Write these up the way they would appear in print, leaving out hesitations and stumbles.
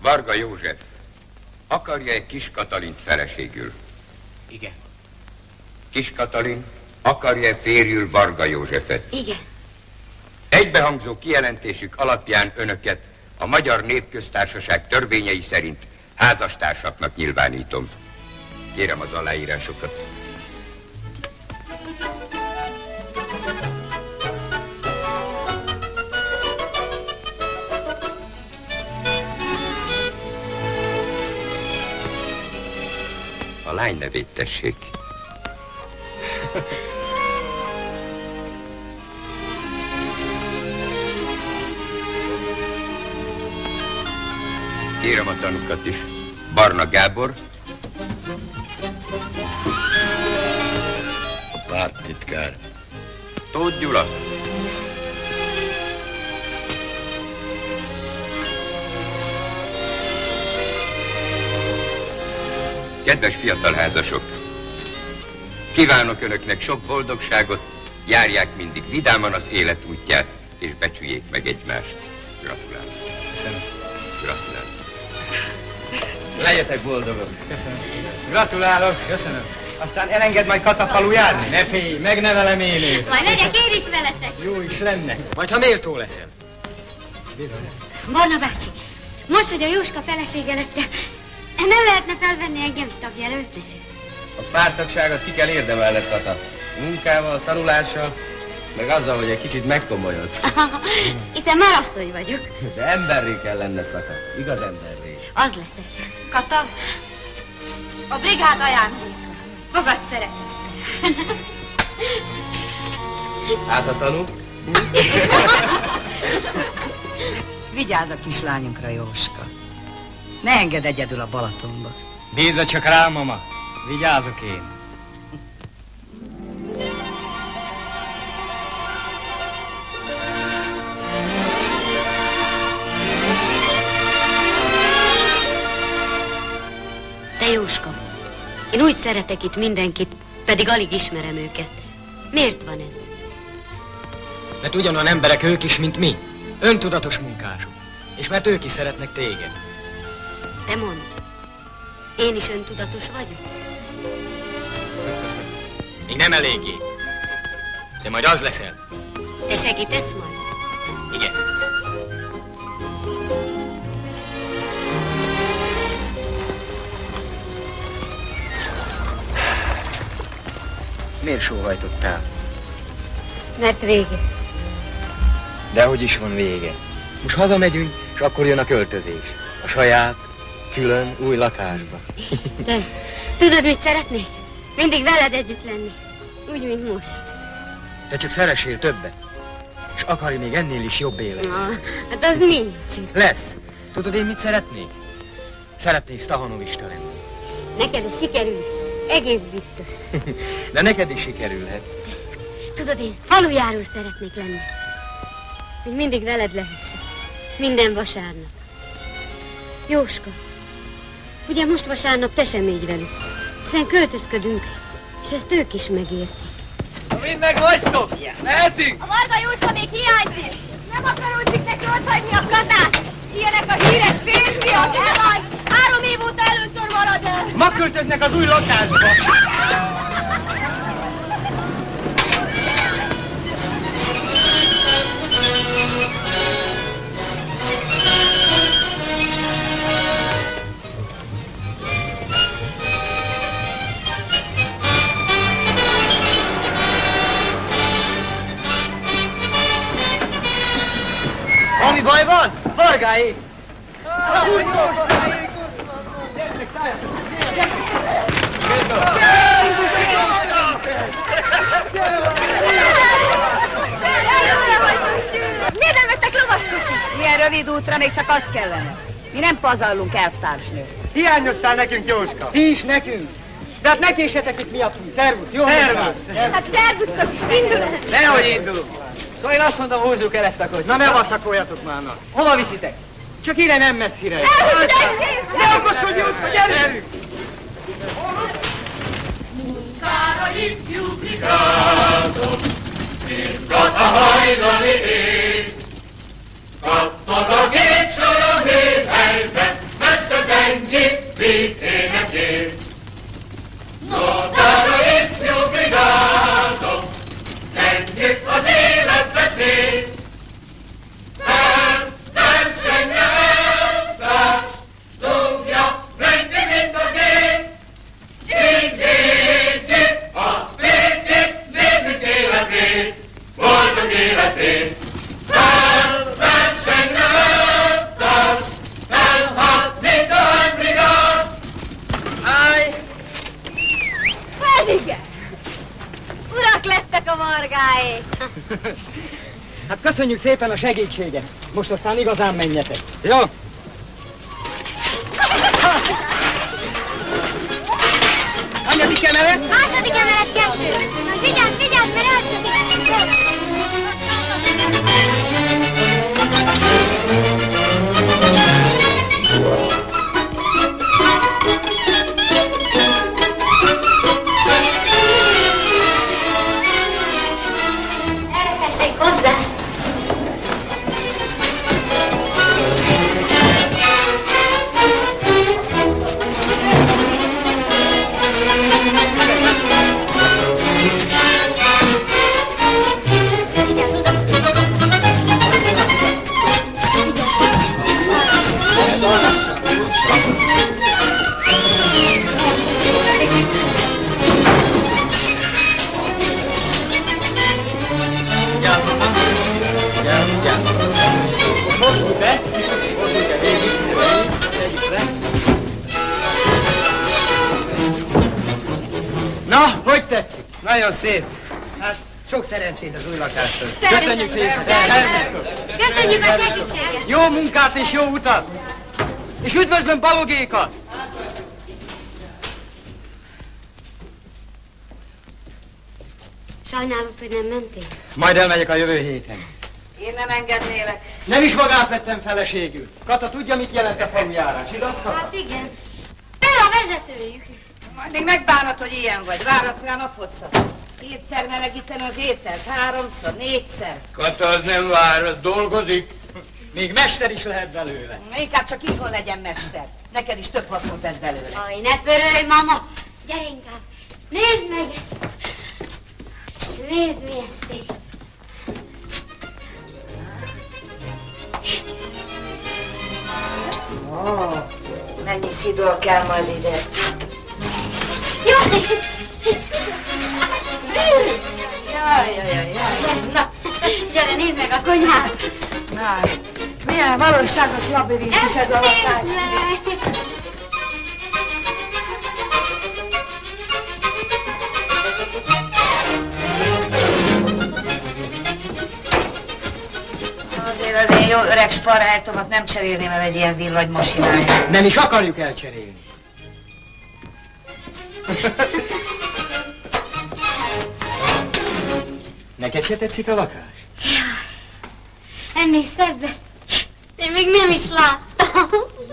Varga József, akarja-e Kis Katalint feleségül? Igen. Kis Katalin, akarja-e férjül Varga Józsefet? Igen. Egybehangzó kijelentésük alapján önöket a Magyar Népköztársaság törvényei szerint házastársaknak nyilvánítom. Kérem az aláírásokat. A lány nevét tessék. Kérem a tanukat is. Barna Gábor. A párttitkár. Tóth Gyula. Kedves fiatal házasok! Kívánok önöknek sok boldogságot, járják mindig vidáman az élet útját, és becsüljék meg egymást. Gratulálok. Köszönöm. Gratulálok. Legyetek boldogok. Köszönöm. Gratulálok. Köszönöm. Aztán elenged majd Kata falu járni? Ne félj, megnevelem én őt. Majd megyek én is veletek. Jó is lenne. Majd ha méltó leszel. Bizony. Barna bácsi, most, hogy a Jóska felesége lettem, nem lehetne felvenni engem stabjelöltnek? A párttagságot ki kell érdemelled, Kata. Munkával, tanulással, meg azzal, hogy egy kicsit megkomolyodsz. Hiszen már asszony vagyok. De emberré kell lenned, Kata. Igaz emberré. Az leszek. Kata, a brigád ajándéka. Fogad szeretettel. Hát a tanú? Vigyázz a kislányunkra, Jóska. Ne engedd egyedül a Balatonba. Bízza csak rá, mama. Vigyázok én. Te Jóska, én úgy szeretek itt mindenkit, pedig alig ismerem őket. Miért van ez? Mert ugyanolyan emberek ők is, mint mi. Öntudatos munkások. És mert ők is szeretnek téged. Te mondd, én is öntudatos vagyok? Még nem eléggé. De majd az leszel. Te segítesz majd? Igen. Miért sóhajtottál? Mert vége. Dehogy is van vége. Most hazamegyünk, és akkor jön a költözés. A saját, külön, új lakásba. Te, tudod, mit szeretnék? Mindig veled együtt lenni. Úgy, mint most. Te csak szeressél többet. És akarj még ennél is jobb élet. Na, hát az nincs. Lesz. Tudod, én mit szeretnék? Szeretnék Stahanovista lenni. Neked ez sikerül is. Egész biztos. De neked is sikerülhet. Tudod, én falujáró szeretnék lenni. Hogy mindig veled lehessek. Minden vasárnap. Jóska, ugye most vasárnap te sem így velük. Hiszen költözködünk, és ezt ők is megértik. Mind meg vagytok! Mehetünk! A Varga Jóska még hiányzik! Nem akaródzik neki otthagyni a Katát! Ilyenek a híres férfiak, elvaj! 3 év óta először marad el! Ma költöznek az új lakásba! Ami baj van? Vargáé! Miért nem vettek lovaskocsit? Ilyen rövid útra még csak az kellene. Mi nem pazarlunk, elvtársnő. Hiányoztál nekünk, Jóska! Ti is nekünk! De hát ne késsetek itt miattunk! Szervusz! Jó szervusz! Hát szervusztok, indulás! Nehogy indulunk! Szóval én azt mondom, húzzuk el ezt a kocsit. Na ne vasszakoljatok már! Hova viszitek? Csak ide nem messzire! Ne okoskodj, Jóska, gyerünk! Munkára ifjú brigádok, mint Kata hajnali ég. Kattog a 2 sor a méhelyben, boldog életét. Felvenszegre lett felhat, mint a hadbrigád. Állj! Hát igen. Urak lettek a margáék. Hát köszönjük szépen a segítséget. Most aztán igazán menjetek. Jó? Hanyadik emelet? Második emelet 2. Vigyázz, vigyázz, mert elcsödik. Elvessék hozzá. Na, hogy tetszik? Nagyon szép. Hát, sok szerencsét az új lakáshoz. Köszönjük szépen. Szervusztok. Köszönjük a segítséget. Jó munkát és jó utat. És üdvözlöm Balogékat. Sajnálod, hogy nem mentél? Majd elmegyek a jövő héten. Én nem engednélek. Nem is magát vettem feleségül. Kata tudja, mit jelent a falujárás, igaz, Kata? Hát igen. Ő a vezetőjük. Majd még megbánod, hogy ilyen vagy. Váradsz rá naphosszat. 2-szer melegíteni az ételt, 3-szor, 4-szer. Kata az nem vár, dolgozik. Még mester is lehet belőle. Inkább csak itthon legyen mester. Neked is több hasznot tesz belőle. Aj, ne pörölj, mama. Gyere inkább. Nézd meg ezt. Nézd, milyen szép. Mennyi szidor kell majd ide. Jó. Jaj. Na, gyere, nézd meg a konyhát. Na, milyen valóságos labirintus ez a lakás. Azért az én jó öreg sparrájtomat nem cserélném el egy ilyen villagymasinára. Nem is akarjuk elcserélni. Neked se tetszik a lakás? Ennél szebbet. Én még nem is láttam.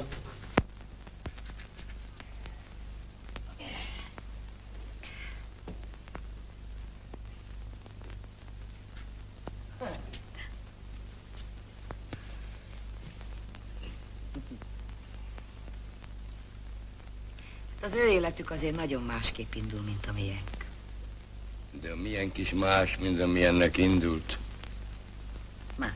Az ő életük azért nagyon másképp indul, mint a miénk. De a miénk is más, mint amilyennek indult. Más.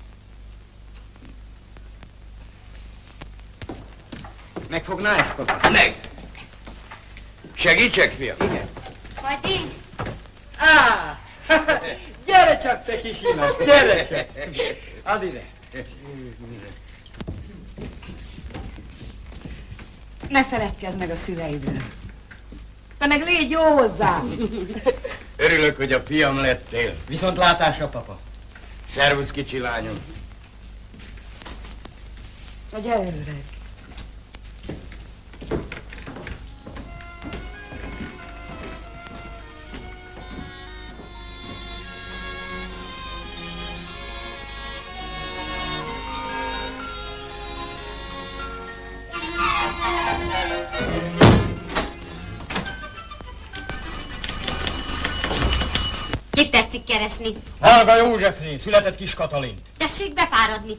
Megfogná ezt, Kata? Meg! Segítsek, fiam? Igen. Majd én. Á! Gyere csak, te kis inas, gyere csak! Add ide. Ne feledkezz meg a szüleidről. Te meg légy jó hozzá. Örülök, hogy a fiam lettél. Viszontlátásra, papa. Szervusz, kicsi lányom. Na gyere, öreg. Kit tetszik keresni? Hága Józsefné, született kis Katalint. Tessék befáradni.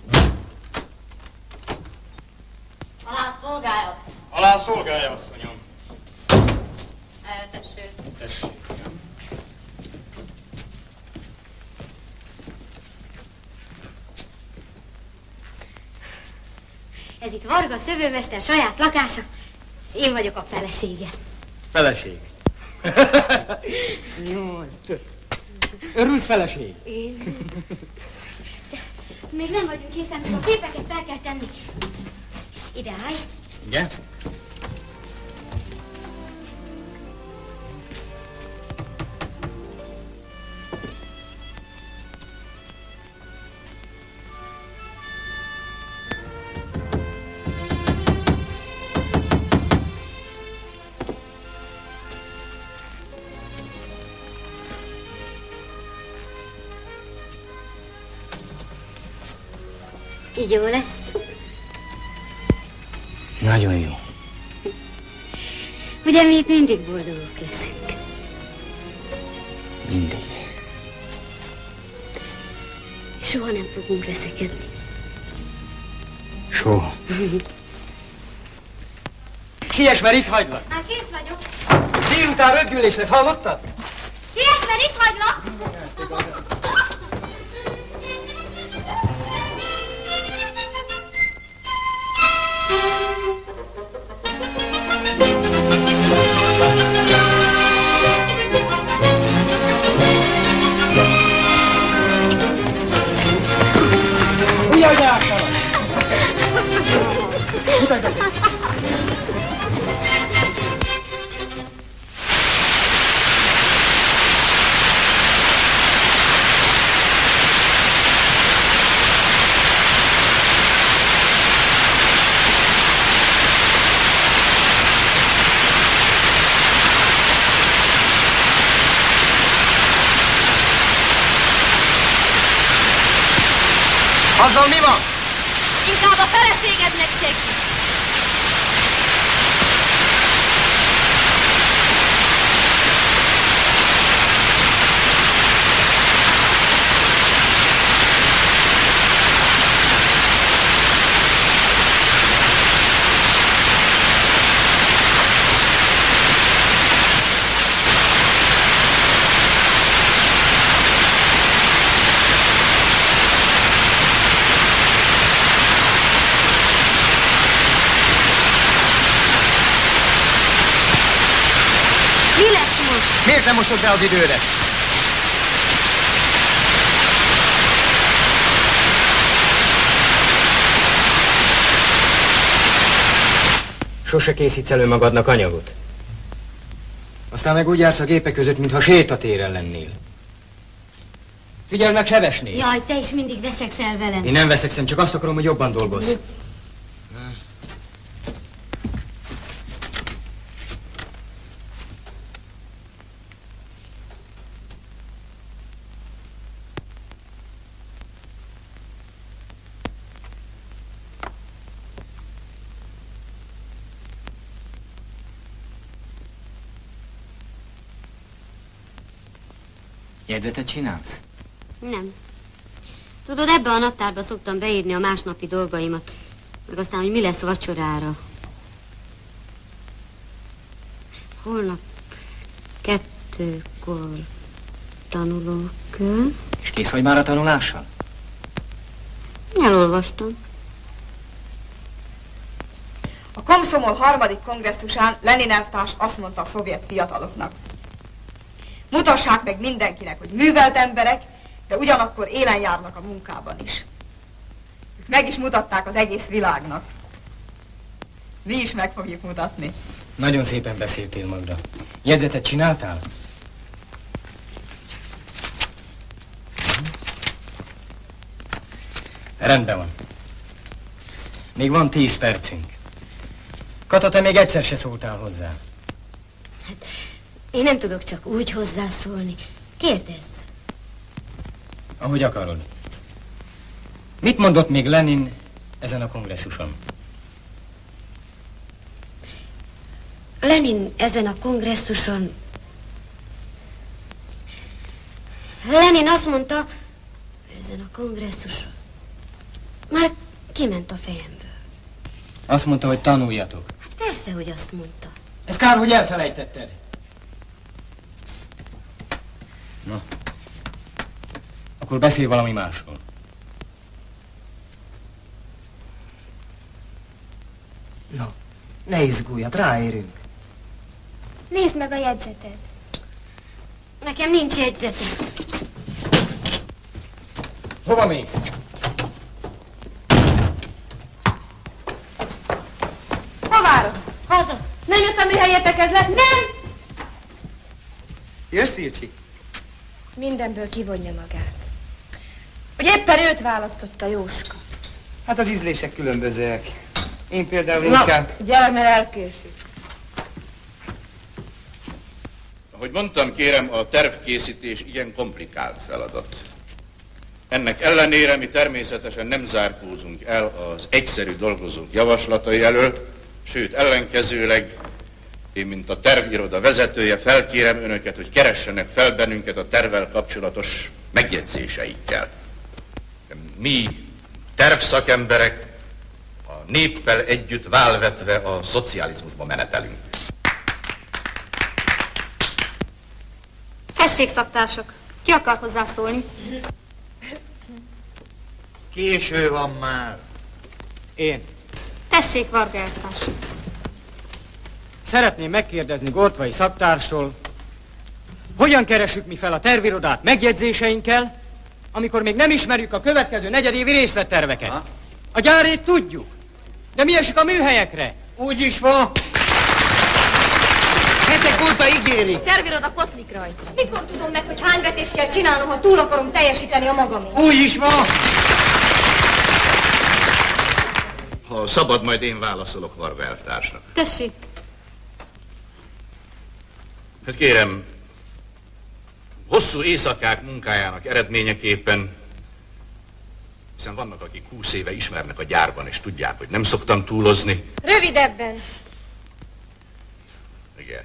Alá szolgálat. Alá szolgálja, asszonyom. Eltesső. Tessék. Ez itt Varga szövőmester saját lakása, és én vagyok a felesége. Feleség. Jaj, Örülsz, feleség? Én... De még nem vagyunk készen, a képeket fel kell tenni. Ide állj. Igen? Így jó lesz. Nagyon jó. Ugye mi itt mindig boldogok leszünk. Mindig. Soha nem fogunk veszekedni. Soha. Siess, mert itt hagylak. Már kész vagyok. Délután röggyűlés lesz, hallottad? Siess, mert itt hagylak. Azzal mi van? Inkább a feleségednek segíts! Miért nem mostod be az időre? Sose készítsz elő magadnak anyagot. Aztán meg úgy jársz a gépek között, mintha sétatéren lennél. Figyelj meg, Sebesnél! Jaj, te is mindig veszekszel velem. Én nem veszekszem, csak azt akarom, hogy jobban dolgozz. Jegyzetet csinálsz? Nem. Tudod, ebbe a naptárba szoktam beírni a másnapi dolgaimat, meg aztán, hogy mi lesz vacsorára. Holnap 2-kor tanulókör. És kész vagy már a tanulással? Elolvastam. A Komszomol 3. kongresszusán Lenin elvtárs azt mondta a szovjet fiataloknak. Mutassák meg mindenkinek, hogy művelt emberek, de ugyanakkor élen járnak a munkában is. Meg is mutatták az egész világnak. Mi is meg fogjuk mutatni. Nagyon szépen beszéltél, Magda. Jegyzetet csináltál? Rendben van. Még van 10 percünk. Kata, te még egyszer se szóltál hozzá. Hát, én nem tudok csak úgy hozzászólni. Kérdezz. Ahogy akarod. Mit mondott még Lenin ezen a kongresszuson? Lenin ezen a kongresszuson... Lenin azt mondta, ezen a kongresszuson... Már kiment a fejemből. Azt mondta, hogy tanuljatok. Hát persze, hogy azt mondta. Ez kár, hogy elfelejtetted. Na, akkor beszélj valami másról. Na, ne izgulj, hát ráérünk. Nézd meg a jegyzeted. Nekem nincs jegyzetem. Hova mész? Hová? Haza. Nem jössz a műhelyetekezlet? Nem! Jössz, Vilcsi? Mindenből kivonja magát. Hogy éppen őt választotta Jóska. Hát az ízlések különbözőek. Én például inkább... Gyere, mert elkésik. Ahogy mondtam, kérem, a tervkészítés igen komplikált feladat. Ennek ellenére mi természetesen nem zárkózunk el az egyszerű dolgozók javaslatai elől, sőt, ellenkezőleg én, mint a terviroda vezetője, felkérem önöket, hogy keressenek fel bennünket a tervvel kapcsolatos megjegyzéseikkel. Mi tervszakemberek a néppel együtt válvetve a szocializmusba menetelünk. Tessék, szaktársak. Ki akar hozzászólni? Késő van már. Én. Tessék, Varga elvtárs. Szeretném megkérdezni Gortvai szaktárstól, hogyan keressük mi fel a tervirodát megjegyzéseinkkel, amikor még nem ismerjük a következő negyedévi részletterveket. Ha? A gyárét tudjuk, de mi esik a műhelyekre? Úgy is van. Hetek óta ígérik. Terviroda potlik rajta. Mikor tudom meg, hogy hány vetést kell csinálnom, ha túl akarom teljesíteni a magamét? Úgy is van. Ha szabad, majd én válaszolok Varga elvtársnak. Tessék. Hát kérem, hosszú éjszakák munkájának eredményeképpen, hiszen vannak, akik 20 éve ismernek a gyárban, és tudják, hogy nem szoktam túlozni. Rövidebben. Igen.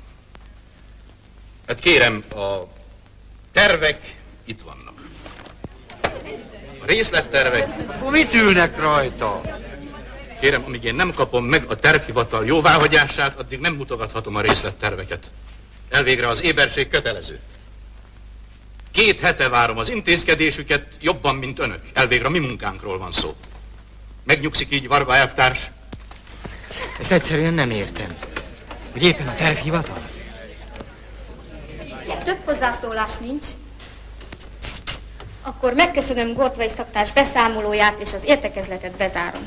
Hát kérem, a tervek itt vannak. A részlettervek... Akkor mit ülnek rajta? Kérem, amíg én nem kapom meg a tervhivatal jóváhagyását, addig nem mutogathatom a részletterveket. Elvégre az éberség kötelező. 2 hete várom az intézkedésüket, jobban, mint önök. Elvégre a mi munkánkról van szó. Megnyugszik így Varga elvtárs? Ezt egyszerűen nem értem. Hogy éppen a tervhivatal? Több hozzászólás nincs. Akkor megköszönöm Gortvai szaktárs beszámolóját, és az értekezletet bezárom.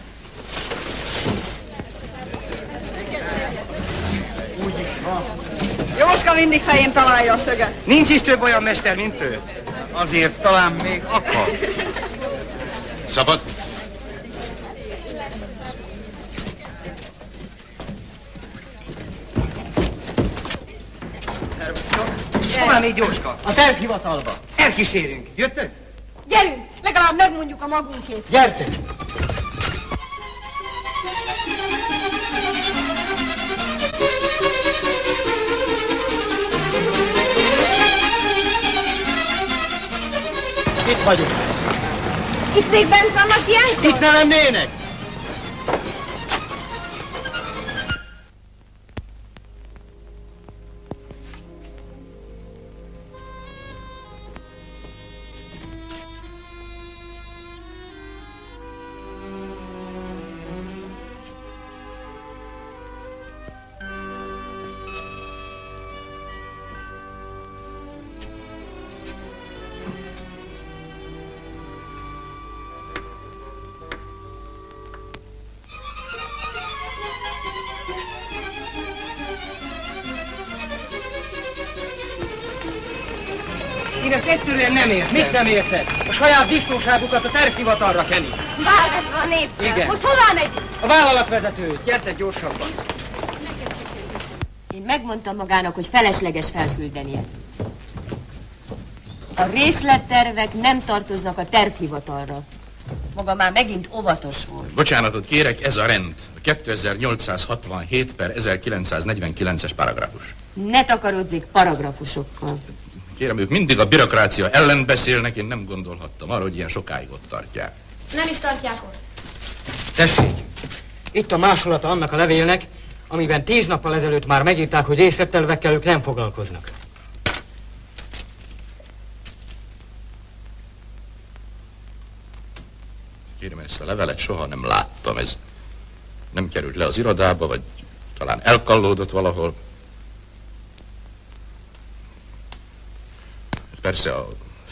Jóska mindig fején találja a szöget. Nincs is több olyan mester, mint ő. Azért talán még akar. Szabad? Hová még Jóska? A tervhivatalba. Elkísérünk. Jöttök? Gyerünk, legalább megmondjuk a magunkét. Gyertek! Itt vagyunk. Itt még bent vannak ilyenkor? Itt ne lennének! Én ezt egyszerűen nem értem. Mit nem érted? A saját biztonságukat a tervhivatalra kenik. Válvetve a néppel. Igen. Most hová megyünk? A vállalatvezető, gyertek gyorsabban. Én megmondtam magának, hogy felesleges felküldenie. A részlettervek nem tartoznak a tervhivatalra. Maga már megint óvatos volt. Bocsánatot kérek, ez a rend. A 2867/1949-es paragrafus. Ne takarodzik paragrafusokkal. Kérem, ők mindig a bürokrácia ellen beszélnek, én nem gondolhattam arra, hogy ilyen sokáig ott tartják. Nem is tartják ott. Tessék, itt a másolata annak a levélnek, amiben 10 nappal ezelőtt már megírták, hogy részlettervekkel ők nem foglalkoznak. Kérem, ezt a levelet soha nem láttam, ez nem került le az irodába, vagy talán elkallódott valahol. Persze a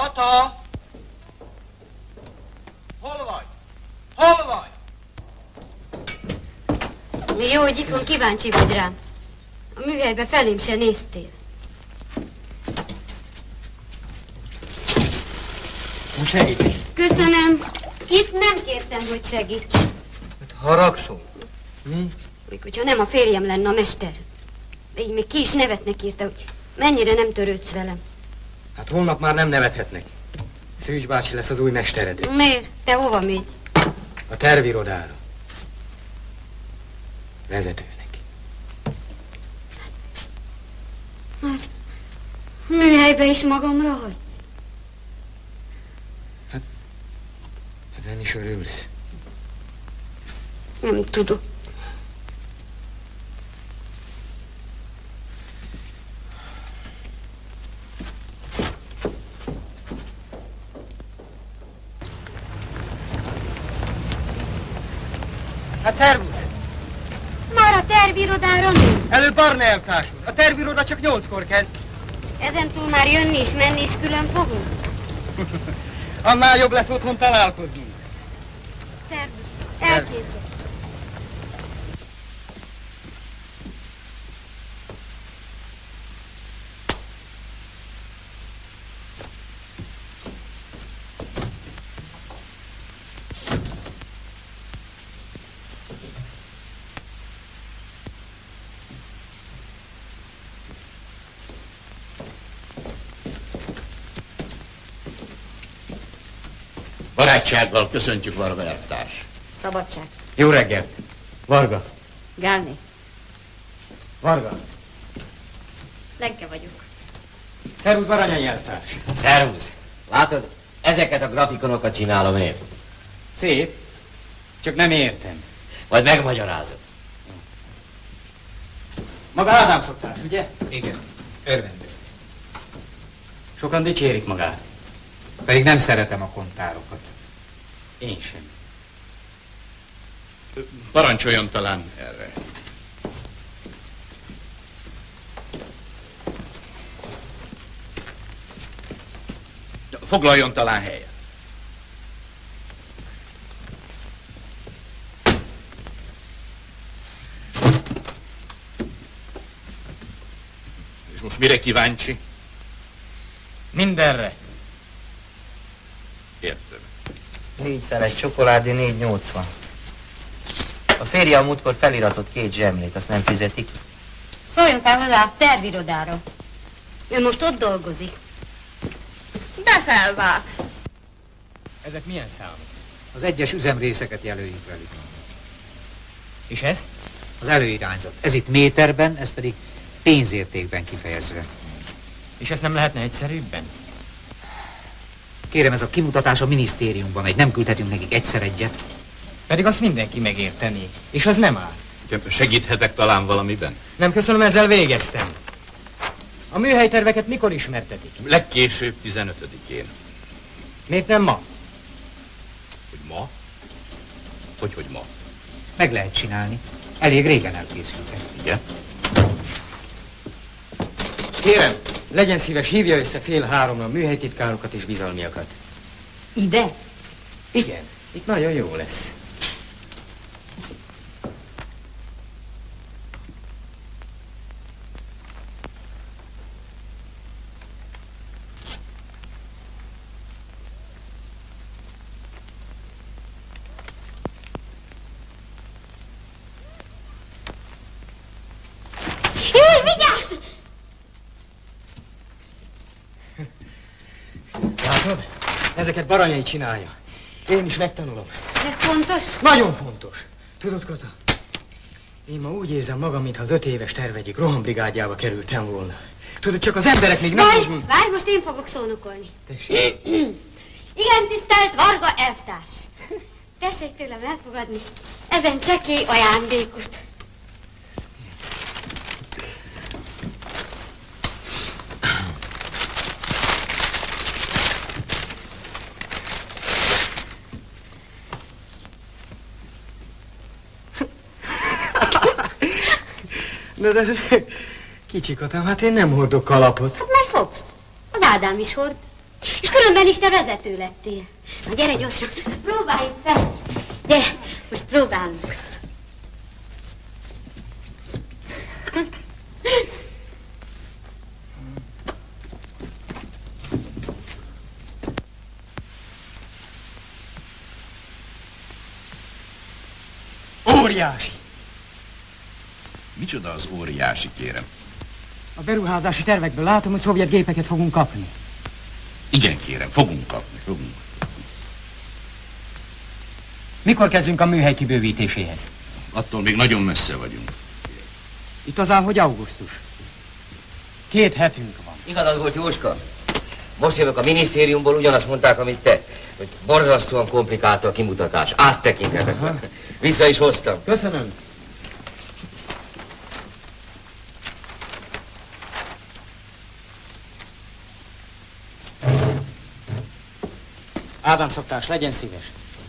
Kata! Hol vagy? Hol vagy? Mi jó, hogy itthon kíváncsi vagy rám. A műhelybe felém se néztél. Most segíts. Köszönöm. Itt nem kértem, hogy segíts. Hát haragszol? Mi? Még hogyha nem a férjem lenne a mester. De így még ki is nevetnek érte, hogy mennyire nem törődsz velem. Hát holnap már nem nevethetnek. Szűcs bácsi lesz az új mestered. Miért? Te hova mégy? A tervirodára. Vezetőnek. Már műhelybe is magamra hagysz? Hát nem is örülsz. Nem tudok. Hát szervusz! Már a tervirodára mi? Előbb Barna elvtárs úr. A terviroda csak 8-kor kezd. Ezentúl már jönni és menni is külön fogunk? Annál jobb lesz otthon találkoznunk. Szervusz. Elkések. Barátsággal köszöntjük, Varga elvtárs. Szabadság. Jó reggelt. Varga. Gálné. Varga. Lenke vagyok. Szervusz, Baranyai elvtárs. Szervusz! Látod, ezeket a grafikonokat csinálom én. Szép. Csak nem értem. Majd megmagyarázom. Maga Ádám szoktál, ugye? Igen, örvendő. Sokan dicsérik magát. Pedig nem szeretem a kontárokat. Én sem. Parancsoljon talán erre. Foglaljon talán helyet. És most mire kíváncsi? Mindenre. Értem. 4-szer egy csokoládé, 4,80. A férje a múltkor feliratott 2 zsemlét, azt nem fizetik. Szóljon fel hozzá a tervirodára. Ő most ott dolgozik. De felvágsz. Ezek milyen számok? Az egyes üzemrészeket jelöljük velük. És ez? Az előirányzat. Ez itt méterben, ez pedig pénzértékben kifejezve. És ezt nem lehetne egyszerűbben? Kérem, ez a kimutatás a minisztériumban megy, nem küldhetünk nekik egyszer egyet. Pedig azt mindenki megértené. És az nem áll. Segíthetek talán valamiben? Nem, köszönöm, ezzel végeztem. A műhelyterveket mikor ismertetik? Legkésőbb 15-én. Miért nem ma? Hogy ma? Hogy ma? Meg lehet csinálni. Elég régen elkészültek. Igen? Kérem, legyen szíves, hívja össze 2:30 a műhelytitkárokat és bizalmiakat. Ide? Igen, itt nagyon jó lesz. Vigyázz! Látod? Ezeket Baranyai csinálja. Én is megtanulom. Ez fontos? Nagyon fontos. Tudod, Kata? Én ma úgy érzem magam, mintha az 5 éves terv egyik rohambrigádjába kerültem volna. Tudod, csak az emberek még nem... Várj, most én fogok szónokolni. Tessék. Igen, tisztelt Varga elvtárs. Tessék tőlem elfogadni ezen csekély ajándékot. De kicsi Katám, hát én nem hordok kalapot. Hát majd fogsz. Az Ádám is hord. És különben is te vezető lettél. Na gyere gyorsan, próbáljuk fel. Gyere, most próbálunk. Óriási! Micsoda az óriási, kérem? A beruházási tervekből látom, hogy szovjet gépeket fogunk kapni. Igen, kérem, fogunk kapni. Mikor kezdünk a műhely kibővítéséhez? Attól még nagyon messze vagyunk. Itt az áll, hogy augusztus. 2 hetünk van. Igazad volt, Jóska. Most jövök a minisztériumból, ugyanazt mondták, amit te. Hogy borzasztóan komplikált a kimutatás. Áttekinthetetlen. Vissza is hoztam. Köszönöm. Ádám szoktás, legyen szíves.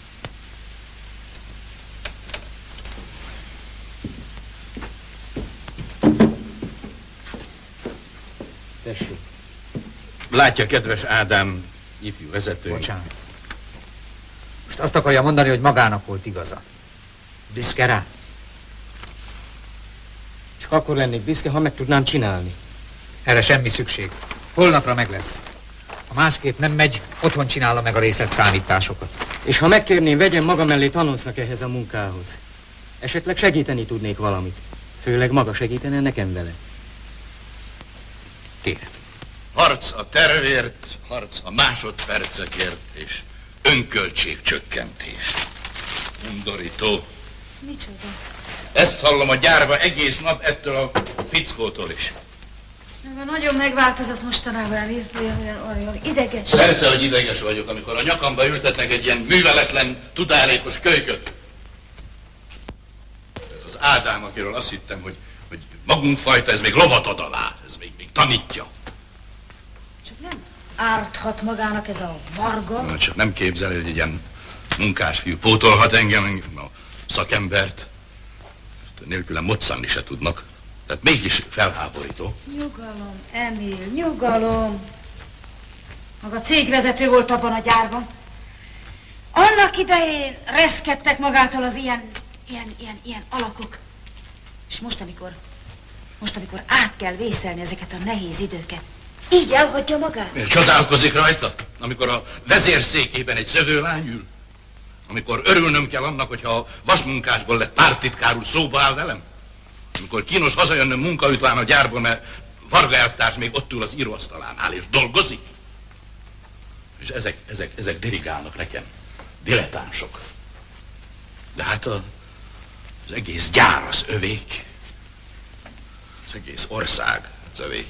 Tessék. Látja, kedves Ádám, ifjú vezető. Bocsánat. Most azt akarja mondani, hogy magának volt igaza. Büszke rá? Csak akkor lennék büszke, ha meg tudnám csinálni. Erre semmi szükség. Holnapra meg lesz. Ha másképp nem megy, otthon csinálom meg a részletszámításokat. És ha megkérném, vegyen maga mellé tanulsznak ehhez a munkához. Esetleg segíteni tudnék valamit. Főleg maga segítene nekem vele. Kérem. Harc a tervért, harc a másodpercekért, és önköltségcsökkentés. Undorító. Micsoda? Ezt hallom a gyárba egész nap ettől a fickótól is. Nagyon megváltozott mostanában, olyan ideges. Persze, hogy ideges vagyok, amikor a nyakamba ültetnek egy ilyen műveletlen, tudálékos kölyköt. Ez az Ádám, akiről azt hittem, hogy magunk fajta, ez még lovat ad alá, ez még tanítja. Csak nem árthat magának ez a varga? Na, csak nem képzelő, hogy egy ilyen munkásfiú pótolhat engem, a szakembert. Nélkülem moccanni se tudnak. Tehát mégis felháborító. Nyugalom, Emil, nyugalom. Maga cégvezető volt abban a gyárban. Annak idején reszkedtek magától az ilyen alakok. És most, amikor át kell vészelni ezeket a nehéz időket, így elhagyja magát. Miért csodálkozik rajta, amikor a vezérszékében egy szövőlány ül? Amikor örülnöm kell annak, hogyha a vasmunkásból lett párttitkár úr szóba áll velem? Amikor kínos hazajönnöm munka után a gyárból, mert Varga elvtárs még ott ül az íróasztalánál és dolgozik? És ezek dirigálnak nekem. Dilettánsok. De hát az egész gyár az övék. Az egész ország az övék.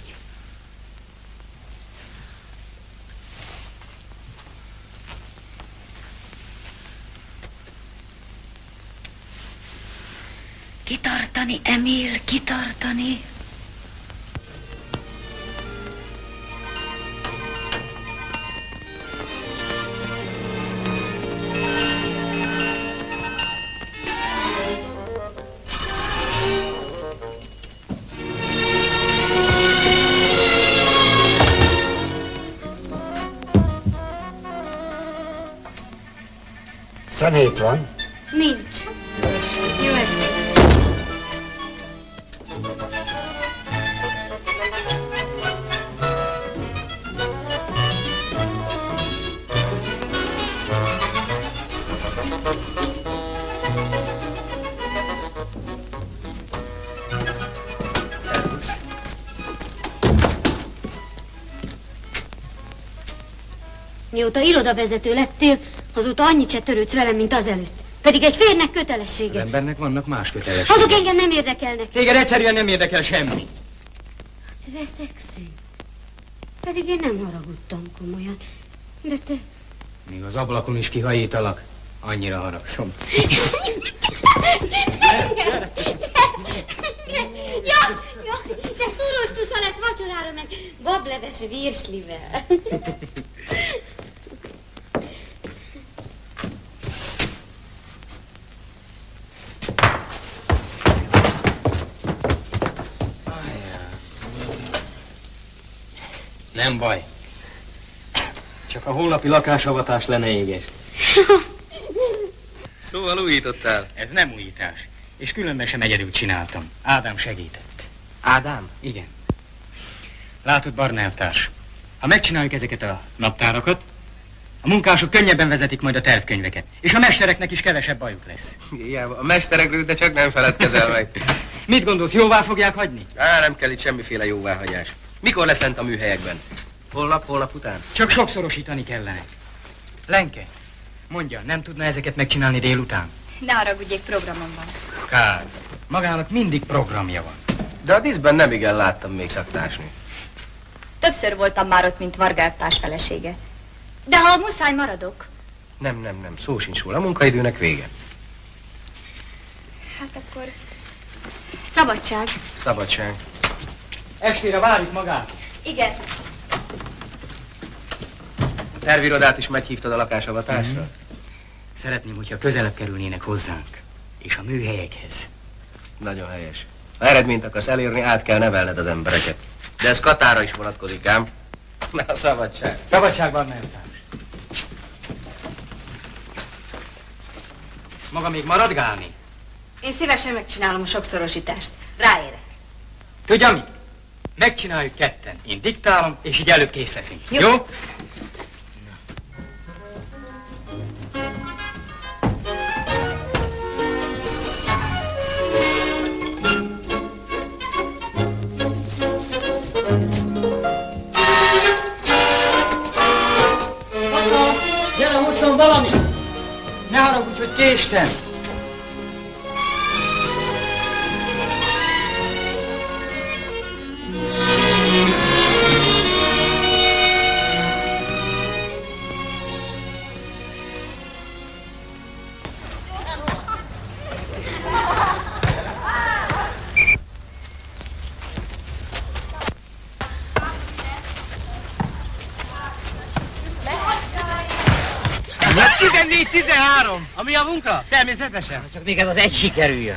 Kitartani, Emil, kitartani. Szemét van? Nincs. Jó estét. Szervusz. Mióta irodavezető lettél, azóta annyit se törődsz velem, mint azelőtt. Pedig egy férnek kötelessége. Az embernek vannak más kötelességek. Azok engem nem érdekelnek. Téged egyszerűen nem érdekel semmi. Hát veszekszünk. Pedig én nem haragudtam komolyan. De te... Még az ablakon is kihajítalak. Annyira haragszom. Ja, de szúrós tusza lesz vacsorára, meg bableves virslivel. Nem baj. Csak a holnapi lakásavatás lenne éges. Szóval újítottál? Ez nem újítás. És különben sem egyedül csináltam. Ádám segített. Ádám? Igen. Látod, Barna elvtárs, ha megcsináljuk ezeket a naptárakat, a munkások könnyebben vezetik majd a tervkönyveket, és a mestereknek is kevesebb bajuk lesz. Hiába, a mesterekről, de csak nem feledkezel meg. Mit gondolsz, jóvá fogják hagyni? Nem kell itt semmiféle jóváhagyás. Mikor lesz lent a műhelyekben? Holnap után? Csak sokszorosítani kellene. Lenke, mondja, nem tudna ezeket megcsinálni délután? Ne haragudjék, programom van. Kár, magának mindig programja van. De a díszben nem igen láttam még szaktásni. Többször voltam már ott, mint Varga elvtárs felesége. De ha muszáj, maradok. Nem, szó sincs róla, a munkaidőnek vége. Hát akkor... Szabadság. Szabadság. Estére várjuk magát. Igen. A tervirodát is meghívtad a lakásavatásra? Szeretném, hogyha közelebb kerülnének hozzánk, és a műhelyekhez. Nagyon helyes. Ha eredményt akarsz elérni, át kell nevelned az embereket. De ez Katára is vonatkozik, ám? Na, a szabadság. Szabadság van, nem társ. Maga még maradgálni? Én szívesen megcsinálom a sokszorosítást. Ráérek. Tudja mit? Megcsináljuk ketten. Én diktálom, és így előbb kész leszünk. Jó? Gyere, hozzon valamit! Ne haragudj, hogy késtem! Hát 14-13! Ami a munka? Természetesen. Csak még ez az egy sikerüljön.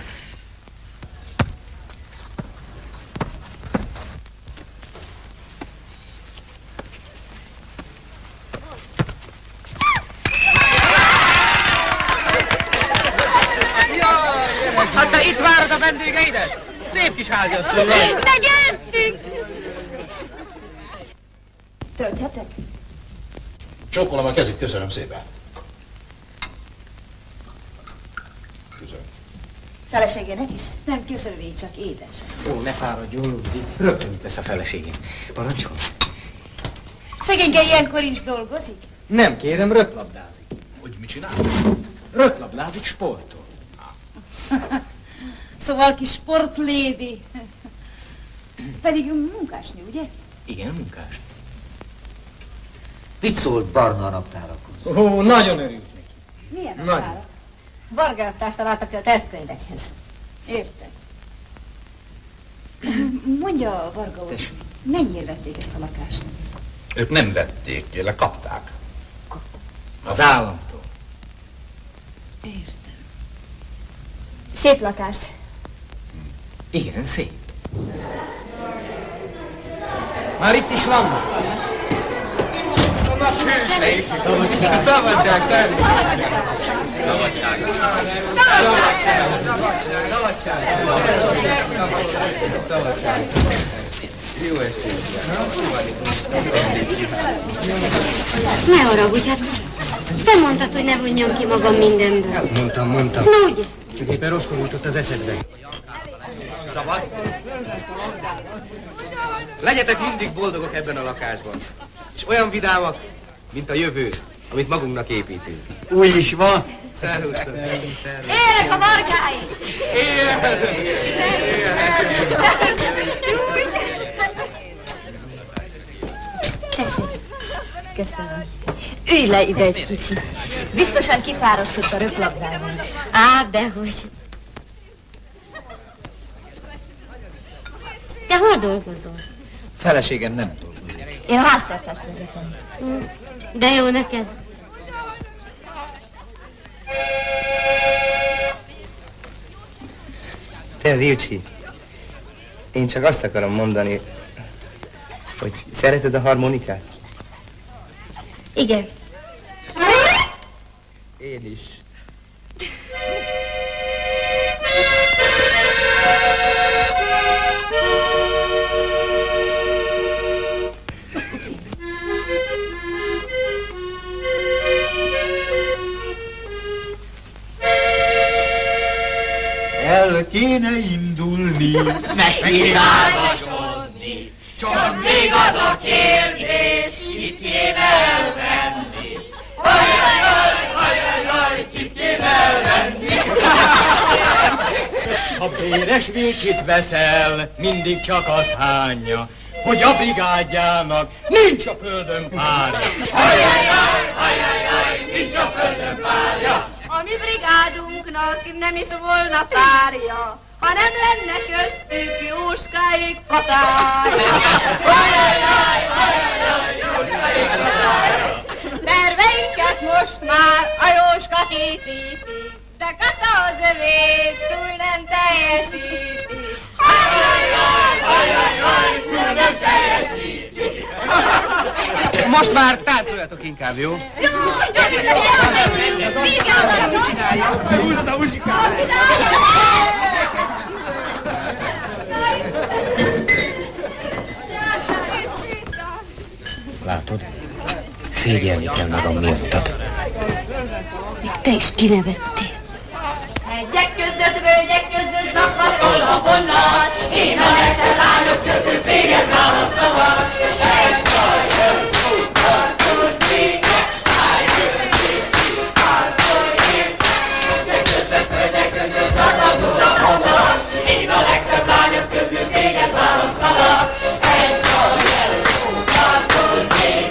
Hát te itt várod a vendégeidet? Szép kis ház jössz. Megjöttünk! Tölthetek? Csókolom a kezét, köszönöm szépen. Köszönöm. Feleségének is? Nem köszönöm, csak édes. Ó, ne fáradjon, Luzi. Rögtön itt lesz a feleségem. Parancsol? Szegényke ilyenkor is dolgozik? Nem kérem, röplabdázik. Hogy mit csinál? Röplabdázik, sportol. Szóval kis sportlédi. Pedig munkásnő, ugye? Igen, munkás. Mit szólt Barna a naptárakhoz? Ó, nagyon örült neki. Milyen Nagyon. naptára? Varga elvtárs találtak ki a tervkönyvekhez. Értem. Mondja, Varga úr, mennyire vették ezt a lakást? Ők nem vették, tényleg kapták. Az államtól. Értem. Szép lakás. Igen, szép. Már itt is vannak. Szabadság, szabadság. Jó estét. Ne haragudj, hát te mondtad, hogy ne vonjam ki magam mindenből. Mondtam. Na ugye? Csak éppen rosszul volt ott az eszedbe. Szabad? Legyetek mindig boldogok ebben a lakásban. És olyan vidámak, mint a jövő, amit magunknak építünk. Új is van. Szervusz! Élek a vargáim! Tessék. Köszönöm. Ülj le ide egy kicsit. Biztosan kifárasztott a röplabdával. Á, dehogy. Te hol dolgozol? Feleségem nem dolgozik. Én a háztartást vezetem. De jó neked. Te, Vilcsi, én csak azt akarom mondani, hogy szereted a harmonikát? Igen. Én is. El kéne indulni, neki házasodni, csak még az a kérdés, kit kéne elvenni. Ajajaj, kit kéne elvenni. Ha béres vilcsit veszel, mindig csak azt hányja, hogy a brigádjának nincs a földön párja. Ajajaj, nincs a földön párja. A mi brigádunknak nem is volna párja, ha nem lenne köztük Jóskáik Katárja. Ajajaj, Jóskáik Katárja. Terveinket most már a Jóska készíti, de Kata az övét túl nem teljesíti. Ajajaj, túl nem teljesíti. Most már táncoljatok inkább, jó? Húzd a muzsikát! Látod? Szégyelni kell magam miattad. Még te is kinevettél. Hegyek között, völgyek között, zakatol a vonat, én a legszebb lányok között téged válaszolok. Egy kajön szúttal tudni, én a legszebb lányok közül téged választalak. Egy kajön szúttal tudni,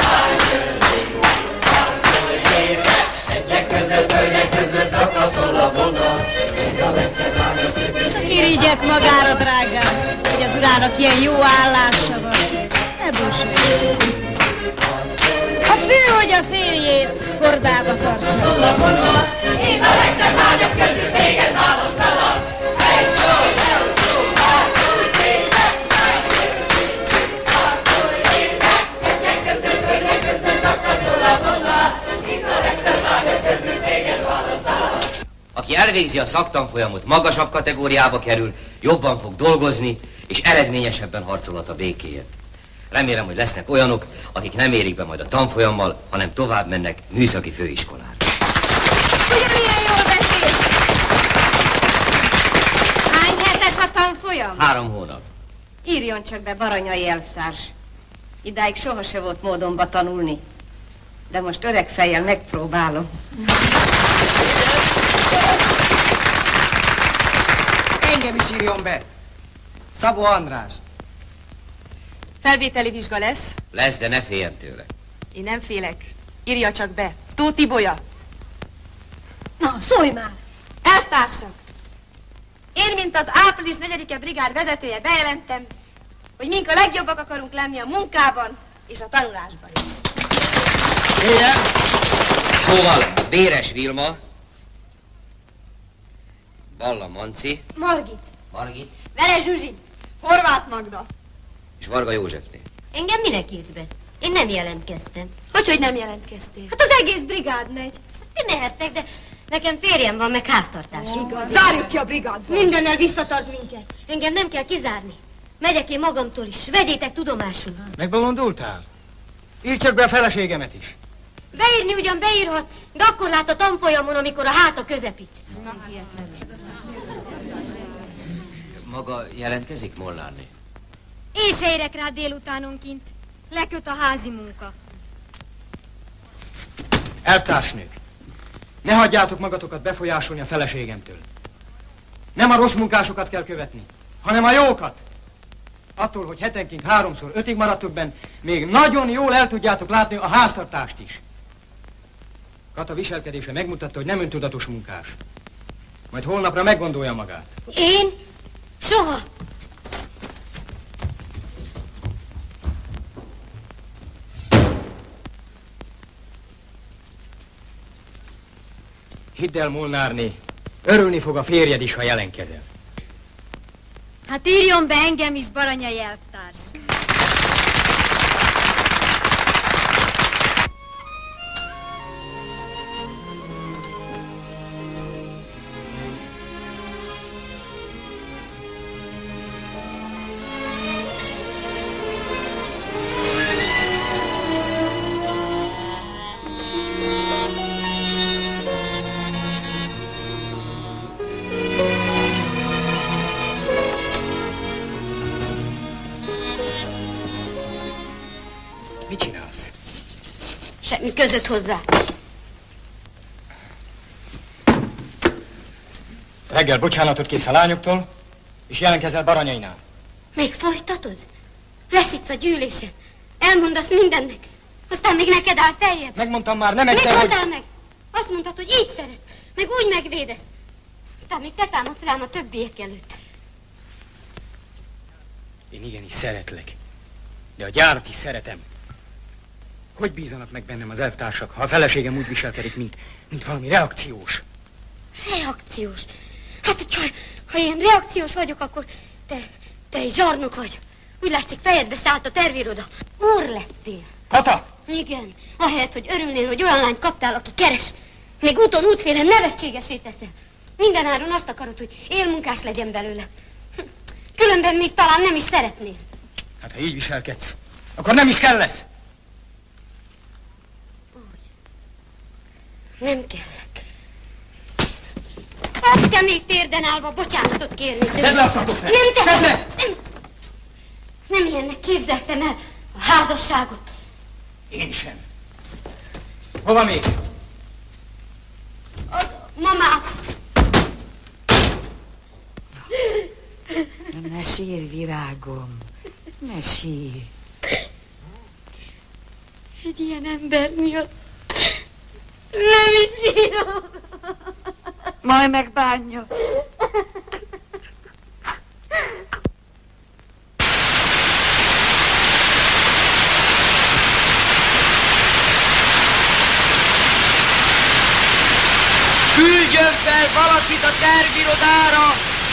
egyek között, hölgyek között rakatol a vonat. Én a legszebb lányok közül Csak irigyek magára, drágám, hogy az urának ilyen jó állása van. Ne búsulj. A fő, hogy a férjét kordába tartsa. Én a legszebb lányok közül téged választalak. Egy kajön szúttal tudni, egyek között, hölgyek között rakatol a vonat. Én a legszebb lányok közül téged választalak. Aki elvégzi a szaktanfolyamot, magasabb kategóriába kerül, jobban fog dolgozni, és eredményesebben harcolhat a békéért. Remélem, hogy lesznek olyanok, akik nem érik be majd a tanfolyammal, hanem tovább mennek műszaki főiskolára. Ugye milyen jól beszél? Hány hetes a tanfolyam? 3 hónap. Írjon csak be, Baranyai elvtárs. Idáig sohasem volt módomba tanulni. De most öreg fejjel megpróbálom. Engem is írjon be. Szabó András. Felvételi vizsga lesz. Lesz, de ne féljen tőle. Én nem félek. Írja csak be. Tóth Ibolya. Na, szólj már! Elvtársak! Én, mint az április 4-e brigád vezetője bejelentem, hogy mink a legjobbak akarunk lenni a munkában és a tanulásban is. Igen. Szóval Béres Vilma, Balla Manci, Margit. Veres Zsuzsi. Horváth Magda. és Varga Józsefné. Engem minek írt be? Én nem jelentkeztem. Hogy nem jelentkeztél? Hát az egész brigád megy. Ti mehetnek, de nekem férjem van, meg háztartás. Igaz. Zárjuk ki a brigádból. Mindennel visszatart minket. Engem nem kell kizárni. Megyek én magamtól is. Vegyétek tudomásul. Megbolondultál? Írd csak be a feleségemet is. Beírni ugyan beírhat, de akkor lát a tanfolyamon, amikor a háta közepít. Maga jelentkezik, Mollárné? Én se érek rá délutánonként. Leköt a házi munka. Elvtársnők, ne hagyjátok magatokat befolyásolni a feleségemtől. Nem a rossz munkásokat kell követni, hanem a jókat. Attól, hogy hetenként 3-szor 5-ig maradtok benn, még nagyon jól el tudjátok látni a háztartást is. Kata viselkedése megmutatta, hogy nem öntudatos munkás. Majd holnapra meggondolja magát. Én? Soha! Hidd el, Molnárné, örülni fog a férjed is, ha jelenkezel. Hát írjon be engem is, Baranyai elvtárs. Mit csinálsz? Semmi között hozzá. Reggel bocsánatot kérsz a lányoktól, és jelentkezel Baranyainál. Még folytatod? Lesz itt a gyűlésen. Elmondasz mindennek. Aztán még neked áll feljebb. Megmondtam már, nem egyszer, Mit hogy... mondtál meg? Azt mondtad, hogy így szeret, meg úgy megvédesz. Aztán még te támadsz rám a többiek előtt. Én igenis szeretlek, de a gyárat is szeretem. Hogy bízanak meg bennem az elvtársak, ha a feleségem úgy viselkedik, mint valami reakciós? Reakciós? Hát, ha én reakciós vagyok, akkor te egy zsarnok vagy. Úgy látszik, fejedbe szállt a tervíroda. Úr lettél. Kata! Igen, ahelyett, hogy örülnél, hogy olyan lányt kaptál, aki keres. Még úton útfélen nevetségesé teszel. Mindenáron azt akarod, hogy élmunkás legyen belőle. Különben még talán nem is szeretnél. Hát, ha így viselkedsz, akkor nem is kell lesz. Úgy. Nem kellek. Azt kell még térden állva bocsánatot kérni tőle. Tedd le azt a koffert! Nem teszem! Tedd le! Nem ilyennek képzeltem el a házasságot. Én sem. Hova mész? Mamá! Ne sírj, virágom, ne sírj. Egy ilyen ember miatt nem is sírok. Majd megbánja. Küldjön fel valakit a tervirodára!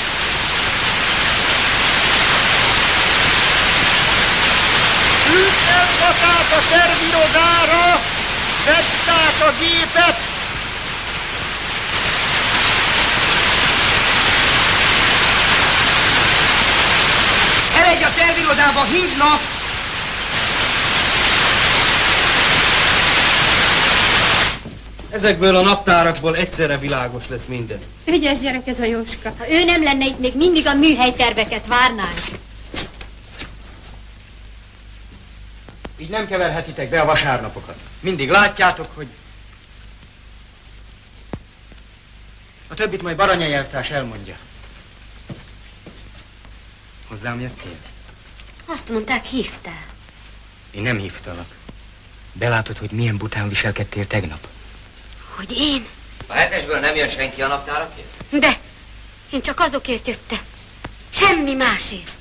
Küldjön vakát a tervirodára! Vedd át a gépet! Eredj a tervirodába, hívnak! Ezekből a naptárakból egyszerre világos lesz minden. Ügyes gyerek ez a Jóska. Ha ő nem lenne itt, még mindig a műhelyterveket várnánk. Így nem keverhetitek be a vasárnapokat. Mindig látjátok, hogy... A többit majd Baranyai elvtárs elmondja. Hozzám jöttél? Azt mondták, hívtál. Én nem hívtalak. Belátod, hogy milyen bután viselkedtél tegnap? Hogy én? A 7-esből nem jön senki a naptárakért? De én csak azokért jöttem. Semmi másért.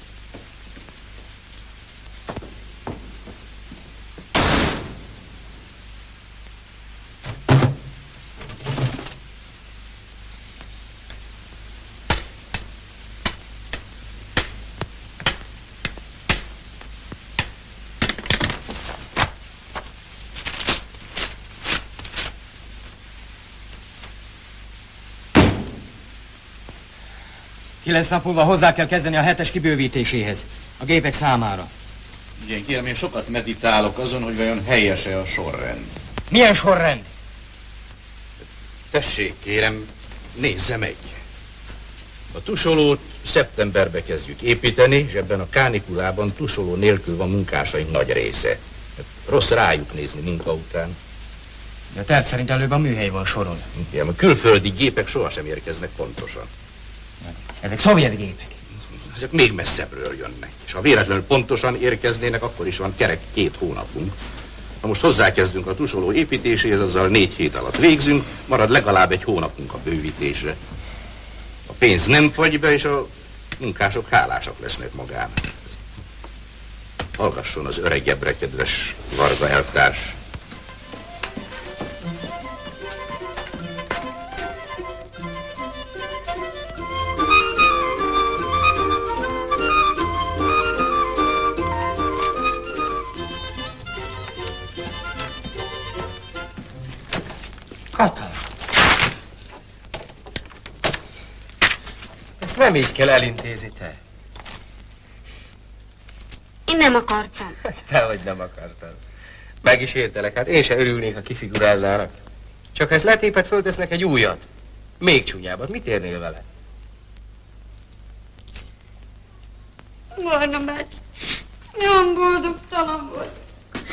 Kilenc nap múlva hozzá kell kezdeni a 7-es kibővítéséhez. A gépek számára. Igen, kérem, én sokat meditálok azon, hogy vajon helyes-e a sorrend. Milyen sorrend? Tessék, kérem, nézze meg. A tusolót szeptemberbe kezdjük építeni, és ebben a kánikulában tusoló nélkül van munkásaink nagy része. Rossz rájuk nézni munka után. De a terv szerint előbb a műhely van soron. Igen, a külföldi gépek sohasem érkeznek pontosan. Ezek szovjet gépek. Ezek még messzebbről jönnek. És ha véletlenül pontosan érkeznének, akkor is van kerek 2 hónapunk. Ha most hozzákezdünk a tusoló építéséhez, azzal 4 hét alatt végzünk, marad legalább 1 hónapunk a bővítésre. A pénz nem fagy be, és a munkások hálásak lesznek magának. Hallgasson az öregebbre, kedves Varga elvtárs. Kata! Ezt nem így kell elintézni, te. Én nem akartam. Dehogy nem akartam. Meg is értelek, hát én se örülnék, ha kifiguráznának. Csak ha ezt letépet, föltesznek egy újat. Még csúnyábbat, mit érnél vele? Varna bácsi, nagyon boldogtalan volt.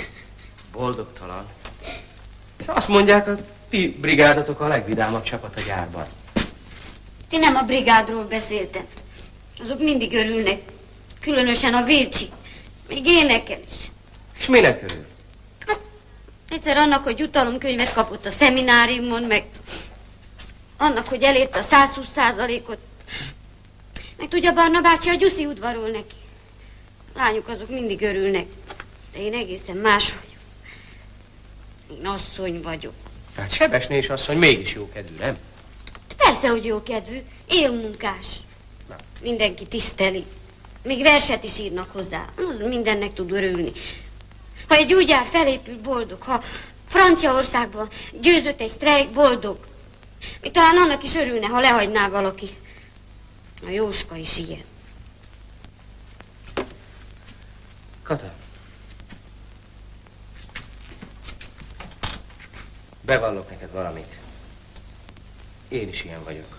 Boldogtalan? Azt mondják, a ti brigádotok a legvidámabb csapat a gyárban. Ti nem a brigádról beszéltem. Azok mindig örülnek. Különösen a Vilcsi. Még énekel is. És minek örül? Egyszer annak, hogy jutalomkönyvet kapott a szemináriumon, meg annak, hogy elérte a 120%-ot. Meg tudja, Barna bácsi, a Gyuszi udvarol neki. A lányok azok mindig örülnek. De én egészen más vagyok. Én asszony vagyok. Hát Sebesnés asszony mégis jó kedvű, nem? Persze, hogy jó kedvű. Élmunkás. Mindenki tiszteli. Még verset is írnak hozzá. Az mindennek tud örülni. Ha egy új gyár felépül, boldog. Ha Franciaországban győzött egy sztrájk, boldog. Még talán annak is örülne, ha lehagyná valaki. A Jóska is ilyen. Kata. Bevallok neked valamit. Én is ilyen vagyok.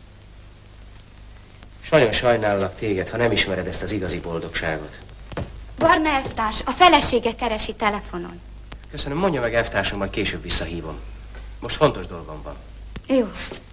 És nagyon sajnállak téged, ha nem ismered ezt az igazi boldogságot. Barna elvtárs, a felesége keresi telefonon. Köszönöm, mondja meg elvtársam, majd később visszahívom. Most fontos dolgom van. Jó.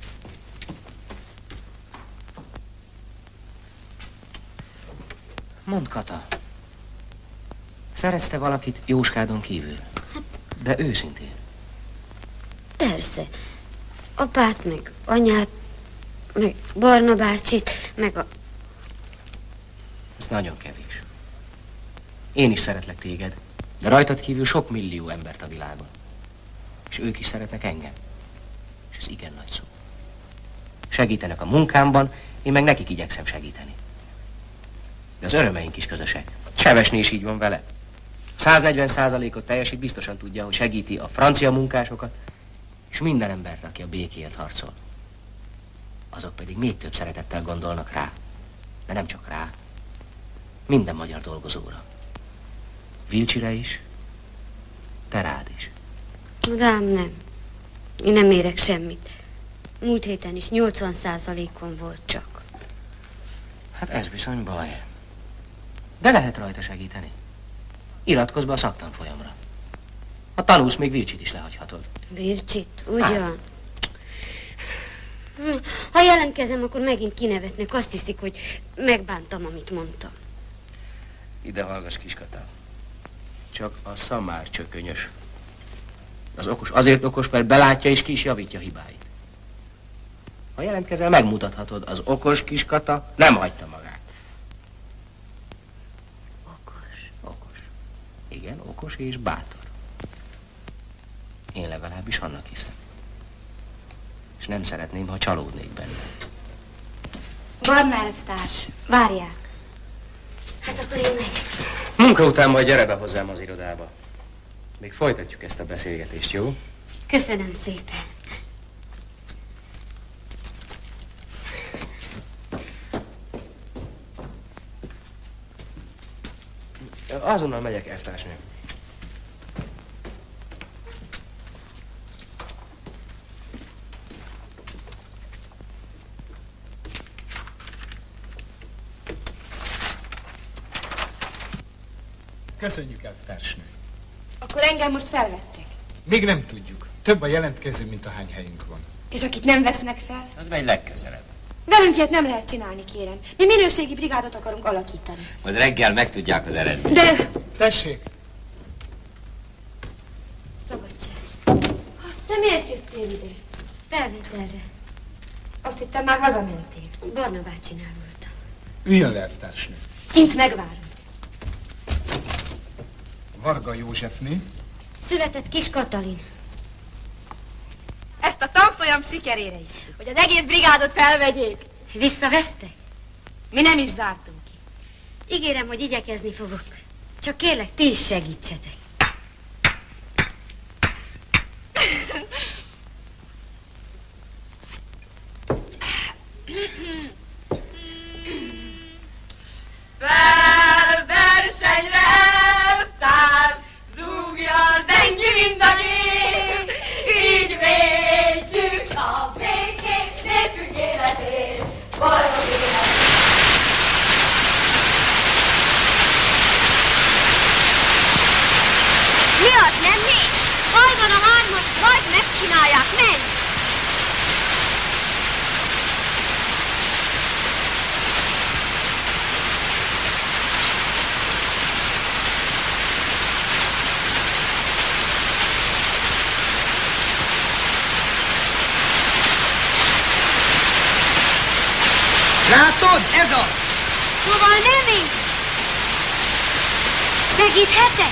Mondd, Kata. Szeretsz te valakit Jóskádon kívül? De őszintén. Persze. Apát, meg anyát, meg Barna bácsit, meg a... Ez nagyon kevés. Én is szeretlek téged, de rajtad kívül sok millió embert a világon. És ők is szeretnek engem. És ez igen nagy szó. Segítenek a munkámban, én meg nekik igyekszem segíteni. De az örömeink is közösek. Sebesné is így van vele. 140%-ot teljesít, biztosan tudja, hogy segíti a francia munkásokat, és minden embert, aki a békéért harcol. Azok pedig még több szeretettel gondolnak rá. De nem csak rá. Minden magyar dolgozóra. Vilcsire is, te rád is. Rám nem. Én nem érek semmit. Múlt héten is 80%-on volt csak. Hát ez bizony baj. De lehet rajta segíteni. Iratkozz be a szaktanfolyamra. Ha tanulsz, még Vilcsit is lehagyhatod. Vilcsit? Ugyan? Ha jelentkezem, akkor megint kinevetnek. Azt hiszik, hogy megbántam, amit mondtam. Ide hallgass, kiskata. Csak a szamár csökönyös. Az okos azért okos, mert belátja és ki is javítja hibáit. Ha jelentkezel, megmutathatod, az okos kiskata nem hagyta magát. Okos? Okos. Igen, okos és bátor. Én legalábbis annak hiszem. És nem szeretném, ha csalódnék benne. Barna elvtárs, várják. Hát akkor én megyek. Munka után majd gyere be hozzám az irodába. Még folytatjuk ezt a beszélgetést, jó? Köszönöm szépen. Azonnal megyek, elvtársnő. Köszönjük, elvtársnő. Akkor engem most felvettek. Még nem tudjuk. Több a jelentkező, mint ahány helyünk van. És akit nem vesznek fel? Az megy legközelebb. Velünk ilyet nem lehet csinálni, kérem. Mi minőségi brigádot akarunk alakítani. Majd reggel megtudják az eredményt. De... Tessék! Szabadság. Te miért jöttél ide? Felvett erre. Azt hittem, már hazamentél. Barna bácsinál voltam. Üljön le, elvtársnő. Kint megvárom. Varga Józsefné. Született kis Katalin. Ezt a tanfolyam sikerére is, hogy az egész brigádot felvegyék. Visszavesztek? Mi nem is zártunk ki. Ígérem, hogy igyekezni fogok. Csak kérlek, ti is segítsetek. Fel versenyre elvtárs, zúgja zengi mind a gép, így védjük a békét, népünk életét, boldog életét. Mi az, nem Látod? Ez az! Szóval nem így. Segíthetek?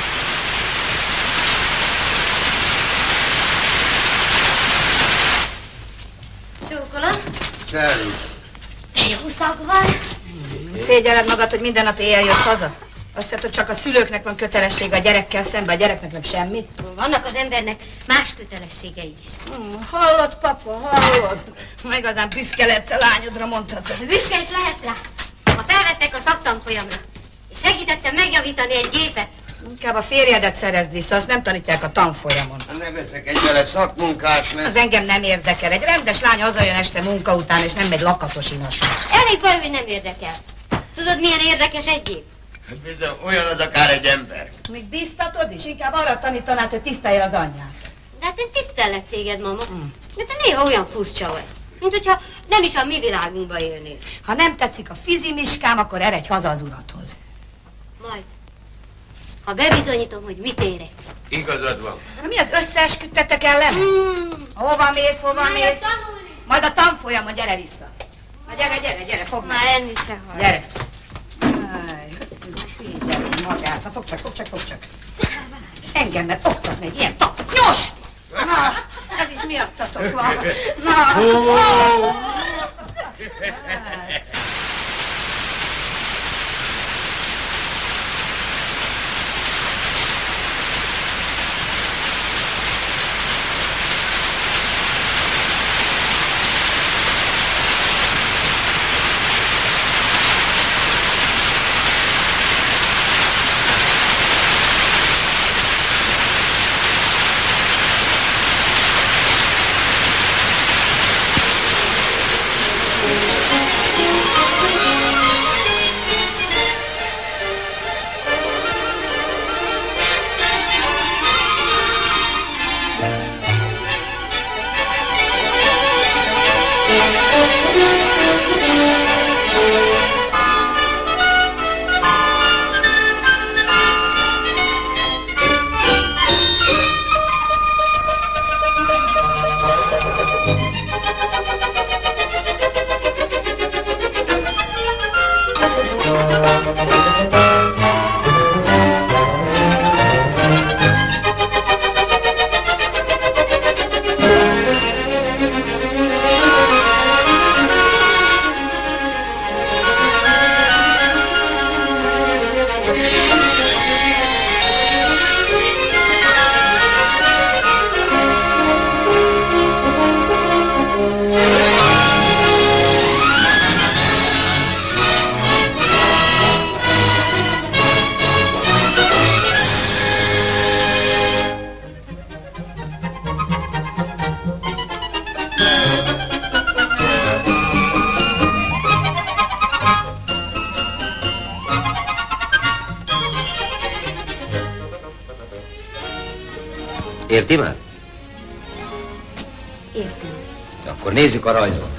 Csókolom. Charlie. De jó szag van. Szégyelled magad, hogy minden nap éjjel jössz haza? Azt hiszed, hogy csak a szülőknek van kötelessége a gyerekkel szemben, a gyereknek meg semmit? Vannak az embernek más kötelességei is. Hallod, papa, hallod? Ma igazán büszke lehetsz a lányodra, mondhatod. Büszke is lehet rá. Ha felvettek a szaktanfolyamra, és segítettem megjavítani egy gépet. Inkább a férjedet szerezd vissza, azt nem tanítják a tanfolyamon. Ne veszekedj vele, szakmunkás lesz. Az engem nem érdekel. Egy rendes lány hazajön este munka után, és nem megy lakatos inasra. Elég baj, hogy nem érdekel. Tudod, milyen érdekes egy gép? Bizony, olyan az akár egy ember. Még bíztatod is? Inkább arra tanítanád, hogy tisztelje az anyját. De hát én tisztellek téged, mama. De te néha olyan furcsa vagy. Mint hogyha nem is a mi világunkba élnél. Ha nem tetszik a fizimiskám, akkor eredj haza az uradhoz. Majd. Ha bebizonyítom, hogy mit érek. Igazad van. Na mi az összeesküdtetek ellen? Hova mész, hova mész? Majd a tanfolyamon, gyere vissza. Na gyere, fogd már enni se hall. Gyere. Szégyelni magát. Na fogd csak. Engemet oktatni egy ilyen nyos! Na, ez is miattatok van. Na. Érti már? Értem. Akkor nézzük a rajzot.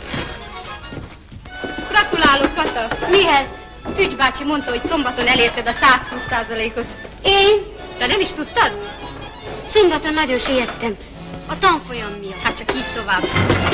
Gratulálok, Kata! Mihez? Szűcs bácsi mondta, hogy szombaton elérted a 120%-ot. Én? De nem is tudtad? Szombaton nagyon siettem. A tanfolyam miatt. Hát csak így tovább.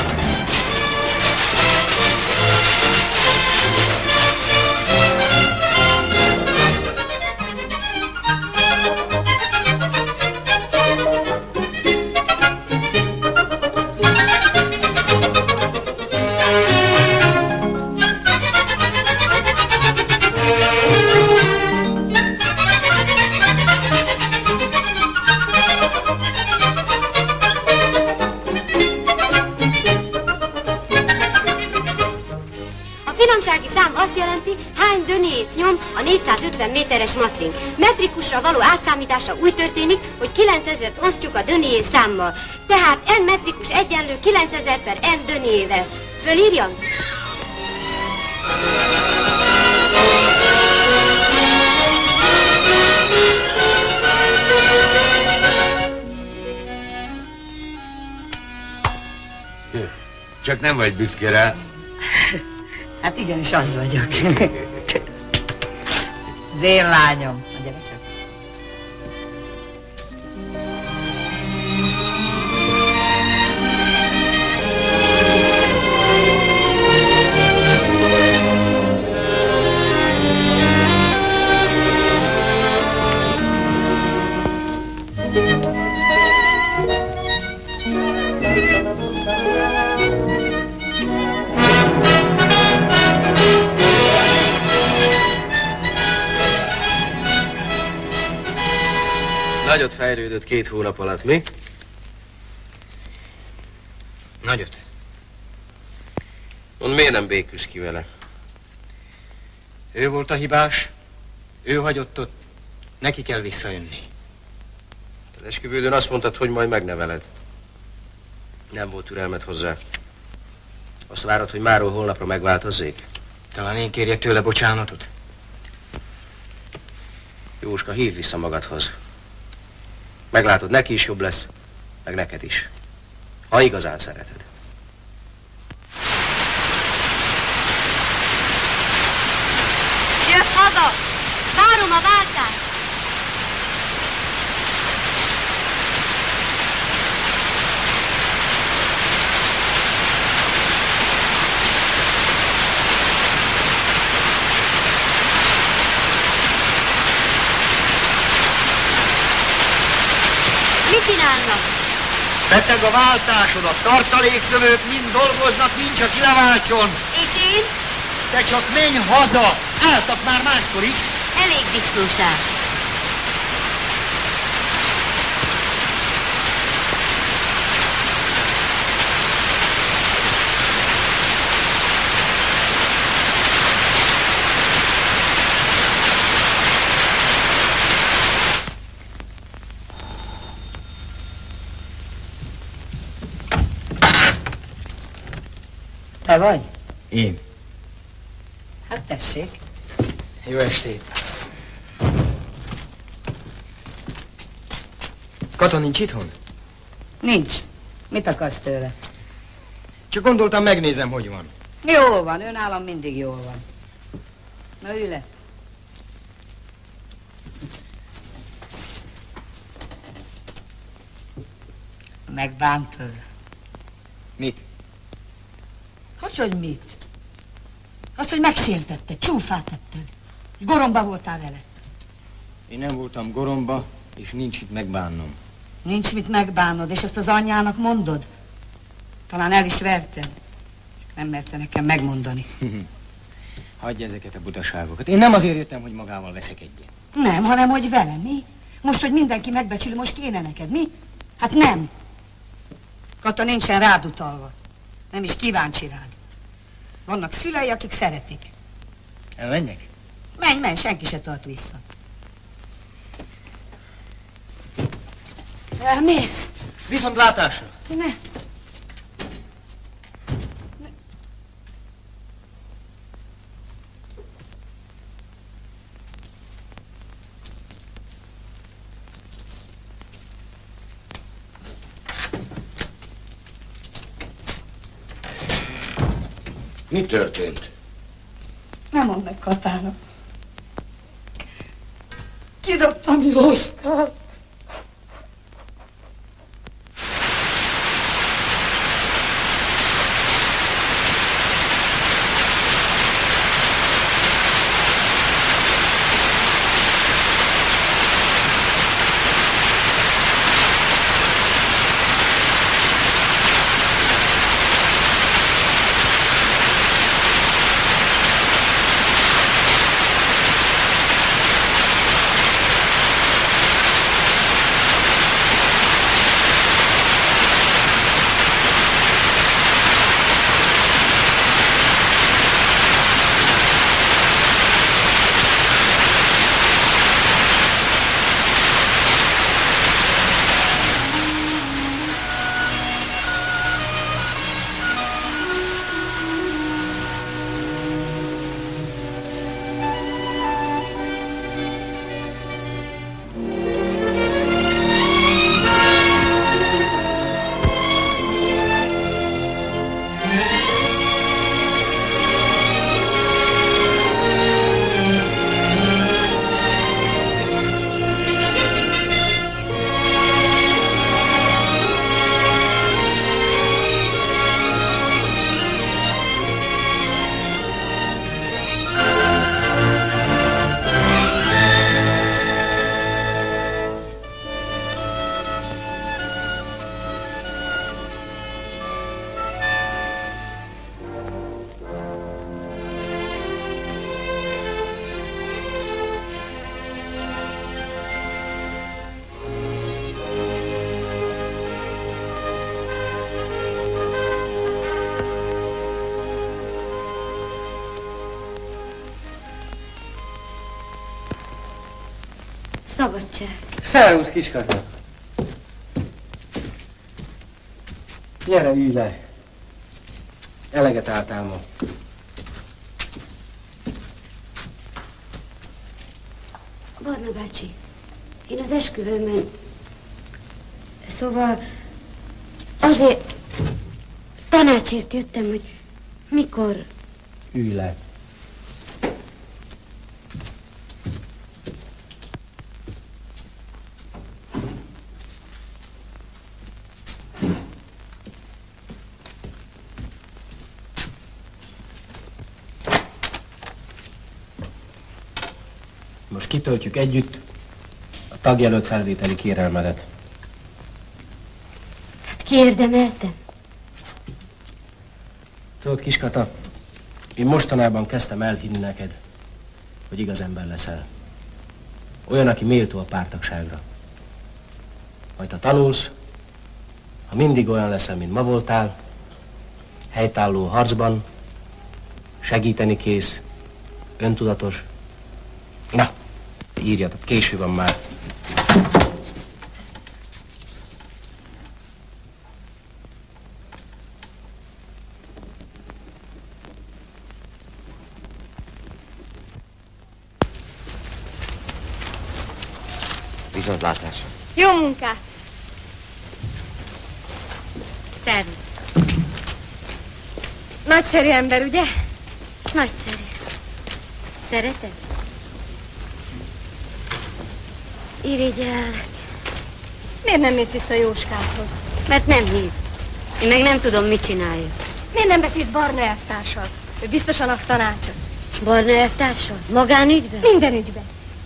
Szám azt jelenti, hány döniét nyom a 450 méteres matring. Metrikusra való átszámítása úgy történik, hogy 9000-et osztjuk a dönié számmal. Tehát n metrikus egyenlő 9000 per n döniével. Fölírjam? Csak nem vagy büszke rá. Hát igenis az vagyok. Az én lányom. Gyere csak. Nagyot fejlődött 2 hónap alatt, mi? Nagyot. Mondd, miért nem békülsz ki vele? Ő volt a hibás, ő hagyott ott, neki kell visszajönni. Az esküvődön azt mondtad, hogy majd megneveled. Nem volt türelmed hozzá. Azt várod, hogy máról holnapra megváltozzék? Talán én kérjek tőle bocsánatot. Jóska, hívd vissza magadhoz. Meglátod, neki is jobb lesz, meg neked is. Ha igazán szereted. Jössz haza! Várom a váltást! Mit csinálnak? Beteg a váltáson, a tartalékszövők mind dolgoznak, nincs, aki leváltson. És én? Te csak menj haza! Álltak már máskor is. Elég disznóság. Te vagy? Én. Hát tessék. Jó estét. Kata nincs itthon? Nincs. Mit akarsz tőle? Csak gondoltam, megnézem, hogy van. Jól van, ő nálam mindig jól van. Na, ülj le. Megbántod? Mit? Hogy mit? Azt, hogy megsértetted, csúfát tetted. Goromba voltál vele. Én nem voltam goromba, és nincs itt megbánnom. Nincs mit megbánod, és ezt az anyjának mondod? Talán el is verted. Csak nem merte nekem megmondani. Hagyj ezeket a butaságokat. Én nem azért jöttem, hogy magával veszekedjen. Nem, hanem hogy vele, mi? Most, hogy mindenki megbecsüli, most kéne neked, mi? Hát nem. Kata nincsen rád utalva. Nem is kíváncsi rád. Vannak szülei, akik szeretik. Elmenjek? Menj, senki se tart vissza. Elmész? Viszont látásra! Ne. Mi történt? Nem mondd meg Katának. Kidobtam Jóskát. szabadság. Szervusz, kiskata. Gyere, ülj le. Eleget álltál ma. Barna bácsi, én az esküvőmön... Szóval azért tanácsért jöttem, hogy mikor... Ülj le. Most kitöltjük együtt a tagjelölt felvételi kérelmedet. Hát kiérdemeltem. Tudod, kiskata, én mostanában kezdtem elhinni neked, hogy igaz ember leszel. Olyan, aki méltó a párttagságra. Majd ha tanulsz, ha mindig olyan leszel, mint ma voltál, helytálló harcban, segíteni kész, öntudatos. Na, írjatok, késő van már. Viszontlátásra. Jó munkát! Szervusz. Nagyszerű ember, ugye? Nagyszerű. Szereted? Irigyellek. Miért nem mész vissza Jóskádhoz? Mert nem hív. Én meg nem tudom, mit csináljak. Miért nem beszélsz Barna elvtársad? Ő biztosan ad tanácsot. Barna elvtársad? Magánügyben? Minden ügyben.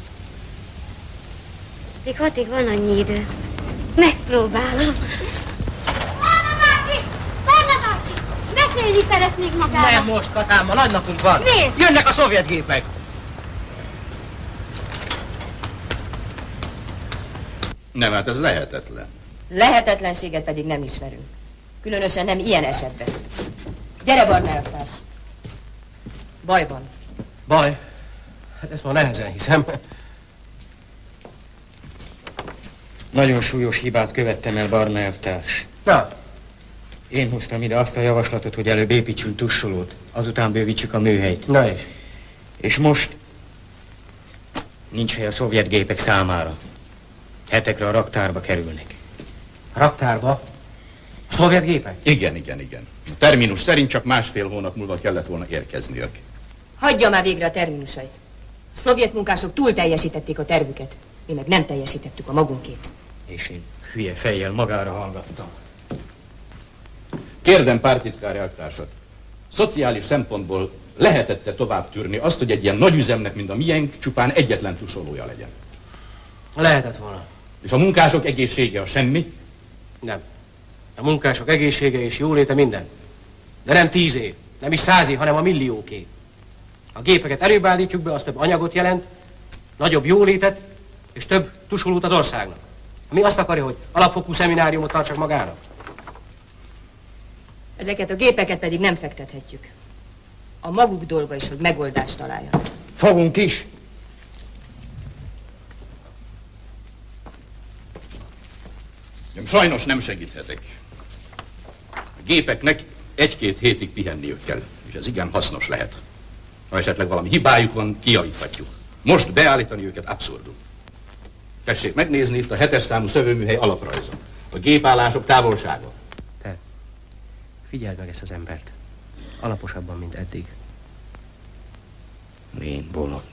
Még 6-ig van annyi idő. Megpróbálom. Barna bácsi! Barna bácsi! Beszélni szeretnék magára. Nem most, Katám, ma nagy napunk van. Miért? Jönnek a szovjet gépek. Nem, hát ez lehetetlen. Lehetetlenséget pedig nem ismerünk. Különösen nem ilyen esetben. Gyere, Barna elvtárs. Baj van. Baj? Hát ezt ma nehezen hiszem. Nagyon súlyos hibát követtem el, Barna elvtárs. Na? Én hoztam ide azt a javaslatot, hogy előbb építsünk tussolót, azután bővítsük a műhelyt. Na és? És most nincs hely a szovjet gépek számára. Hetekre a raktárba kerülnek. A raktárba? A szovjet gépek? Igen. A terminus szerint csak 1,5 hónap múlva kellett volna érkezniük. Hagyja már végre a terminusait. A szovjet munkások túl teljesítették a tervüket. Mi meg nem teljesítettük a magunkét. És én hülye fejjel magára hallgattam. Kérdem pártitkár elvtársat, szociális szempontból lehetette tovább tűrni azt, hogy egy ilyen nagy üzemnek, mint a miénk, csupán egyetlen tusolója legyen? Lehetett volna. És a munkások egészsége a semmi? Nem. A munkások egészsége és jóléte minden. De nem 10 év, nem is 100 év, hanem a millióké. A gépeket előbb állítjuk be, az több anyagot jelent, nagyobb jólétet és több tusolót az országnak. Ami azt akarja, hogy alapfokú szemináriumot tartsak magának. Ezeket a gépeket pedig nem fektethetjük. A maguk dolga is, hogy megoldást találjanak. Fogunk is! Sajnos nem segíthetek. A gépeknek 1-2 hétig pihenniük kell, és ez igen hasznos lehet. Ha esetleg valami hibájuk van, kijavíthatjuk. Most beállítani őket abszurdum. Tessék megnézni itt a 7-es számú szövőműhely alaprajza. A gépállások távolsága. Te, figyeld meg ezt az embert. Alaposabban, mint eddig. Én bolond.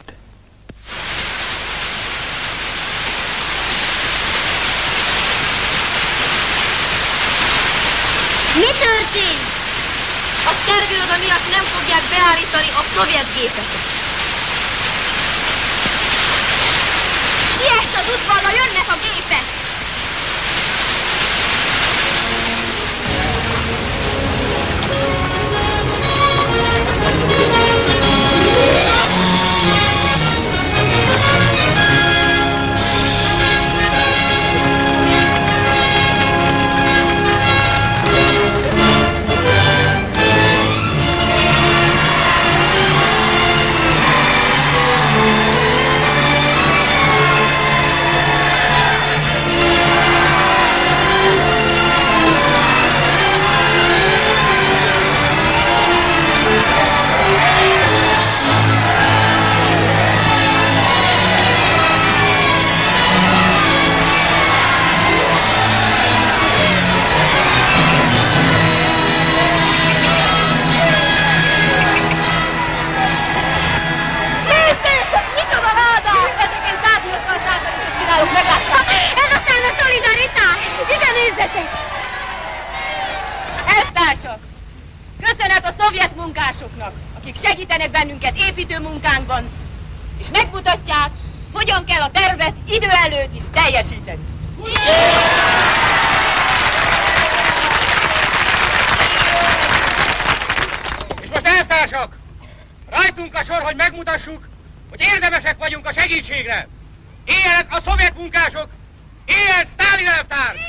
Mi történt? A terviroda miatt nem fogják beállítani a szovjet gépeket. Siess az udvarra, jönnek a gépek! Elvezetek! Elvtársak! Köszönet a szovjet munkásoknak, akik segítenek bennünket építőmunkánkban, és megmutatják, hogyan kell a tervet idő előtt is teljesíteni. És most elvtársak! Rajtunk a sor, hogy megmutassuk, hogy érdemesek vagyunk a segítségre. Éljenek a szovjet munkások! Éljen Sztálin elvtárs!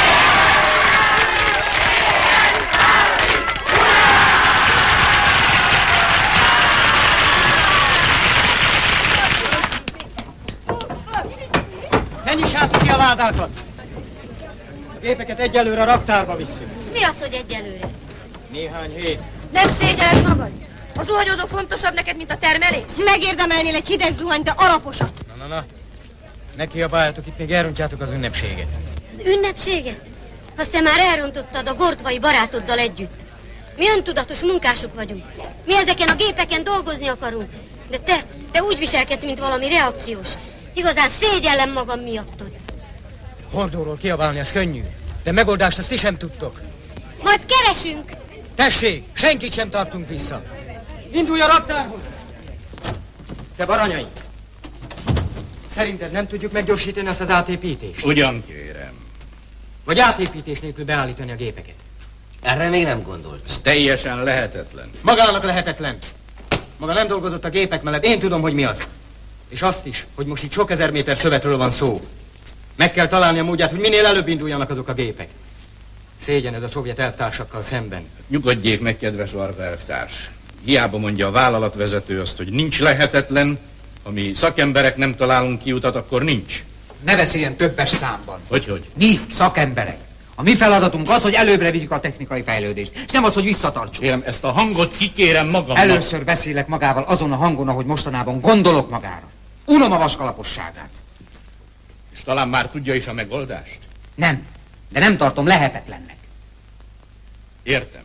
Ne nyissátok ki a ládákat! A gépeket egyelőre a raktárba visszük. Mi az, hogy egyelőre? Néhány hét. Nem szégyeled magad? A zuhanyozó fontosabb neked, mint a termelés? Megérdemelnél egy hideg zuhany, de alaposat. Na. Ne kiabáljatok, itt még elrontjátok az ünnepséget. Az ünnepséget? Azt te már elrontottad a gortvai barátoddal együtt. Mi öntudatos munkások vagyunk. Mi ezeken a gépeken dolgozni akarunk. De te úgy viselkedsz, mint valami reakciós. Igazán szégyellem magam miattad. Hordóról kiabálni, az könnyű. De megoldást azt ti sem tudtok. Majd keresünk. Tessék, senkit sem tartunk vissza. Indulj a raktárhoz! Te Baranyai! Szerinted nem tudjuk meggyorsítani azt az átépítést? Ugyan kérem. Vagy átépítés nélkül beállítani a gépeket? Erre még nem gondoltam. Ez teljesen lehetetlen. Magának lehetetlen. Maga nem dolgozott a gépek mellett, én tudom, hogy mi az. És azt is, hogy most itt sok ezer méter szövetről van szó. Meg kell találni a módját, hogy minél előbb induljanak azok a gépek. Szégyen ez a szovjet elvtársakkal szemben. Nyugodjék meg, kedves Varga elvtárs. Hiába mondja a vállalatvezető azt, hogy nincs lehetetlen, ha mi szakemberek nem találunk kiutat, akkor nincs. Ne beszéljen többes számban. Hogy? Mi, szakemberek. A mi feladatunk az, hogy előbbre vigyük a technikai fejlődést, és nem az, hogy visszatartsuk. Kérem, ezt a hangot kikérem magamnak. Először beszélek magával azon a hangon, ahogy mostanában gondolok magára. Unom a vaskalaposságát. És talán már tudja is a megoldást? Nem, de nem tartom lehetetlennek. Értem.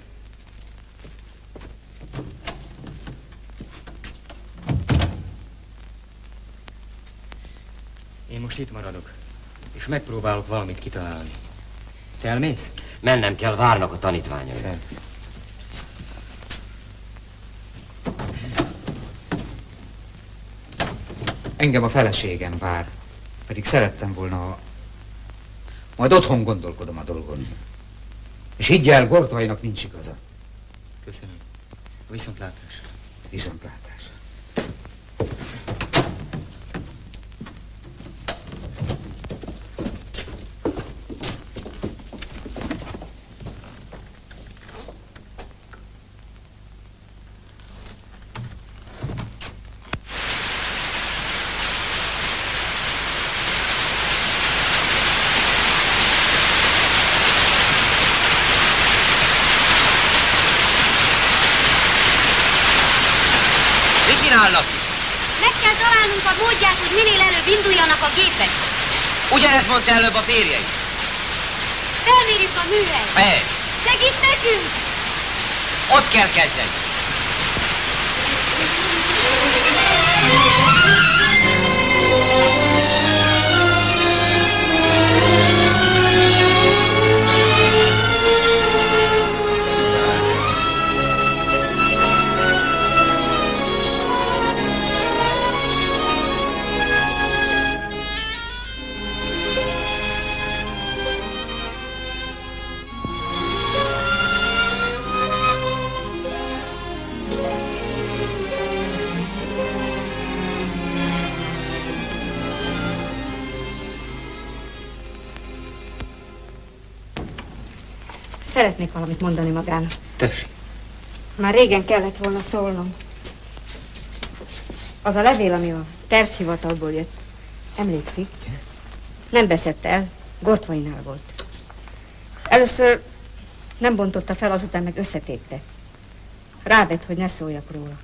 Én most itt maradok, és megpróbálok valamit kitalálni. Te elmész? Mennem kell, várnak a tanítványok. Szervusz. Engem a feleségem vár, pedig szerettem volna, majd otthon gondolkodom a dolgon. És higgy el, Gortvainak nincs igaza. Köszönöm. Viszontlátás. Viszontlátás. Meg kell találnunk a módját, hogy minél előbb induljanak a gépek. Ugyanezt mondta előbb a férje is. Felmérjük a műhelyt. Segít nekünk! Ott kell kezdeni. Szeretnék valamit mondani magának. Tessék. Már régen kellett volna szólnom. Az a levél, ami a tervhivatalból jött, emlékszik? Nem beszedte el, Gortvainál volt. Először nem bontotta fel, azután meg összetépte. Rávett, hogy ne szóljak róla.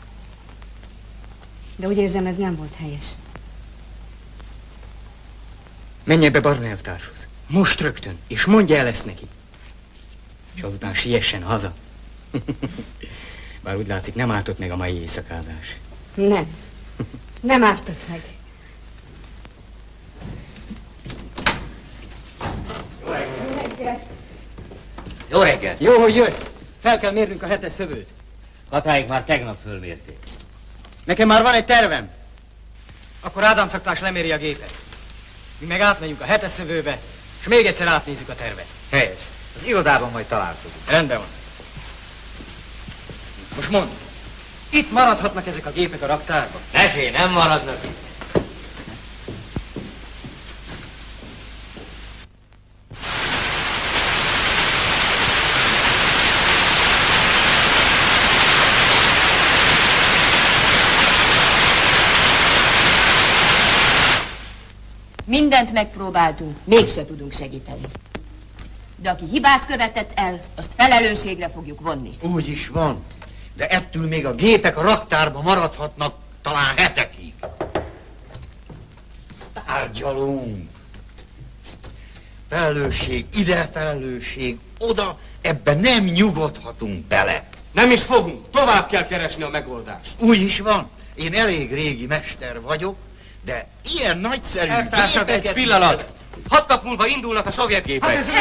De úgy érzem, ez nem volt helyes. Menjen be Barna elvtárshoz. Most rögtön, és mondja el ezt neki. És azután siessen haza. Bár úgy látszik, nem ártott meg a mai éjszakázás. Nem. Nem ártott meg. Jó reggelt! Jó, hogy jössz. Fel kell mérnünk a 7-es szövőt. Katáig már tegnap fölmérték. Nekem már van egy tervem. Akkor Ádám szaktás leméri a gépet. Mi meg átmegyünk a 7-es szövőbe, és még egyszer átnézzük a tervet. Helyes. Az irodában majd találkozunk. Rendben van. Most mondd, itt maradhatnak ezek a gépek a raktárban? Ne félj, nem maradnak itt. Mindent megpróbáltunk, mégse tudunk segíteni. De aki hibát követett el, azt felelősségre fogjuk vonni. Úgy is van, de ettől még a gépek a raktárban maradhatnak talán hetekig. Tárgyalunk. Felelősség ide, felelősség oda, ebben nem nyugodhatunk bele. Nem is fogunk, tovább kell keresni a megoldást. Úgy is van, én elég régi mester vagyok, de ilyen nagyszerű Elvtársak, gépeket... egy pillanat! 6 nap múlva indulnak a szovjet gépek. Hát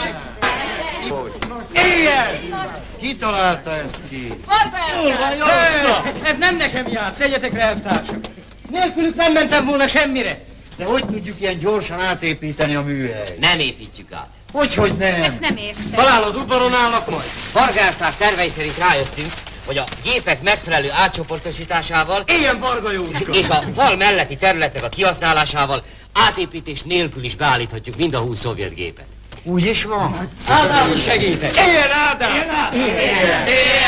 éjjel! Ki találta ezt ki? Jól van, Jóska! Ez nem nekem jár, tegyetek rá, elvtársak. Nélkülük nem mentem volna semmire. De hogy tudjuk ilyen gyorsan átépíteni a műhelyt? Nem építjük át. Hogy nem? Ezt nem értem. Talán az udvaron állnak majd. Varga tervei szerint rájöttünk, hogy a gépek megfelelő átcsoportosításával Ilyen Varga Jóska! és a fal melletti területnek a kihasználásával átépítés nélkül is beállíthatjuk mind a 20 szovjet gépet. Úgy is van. Ádám segítek. Éljen Ádám! Éljen!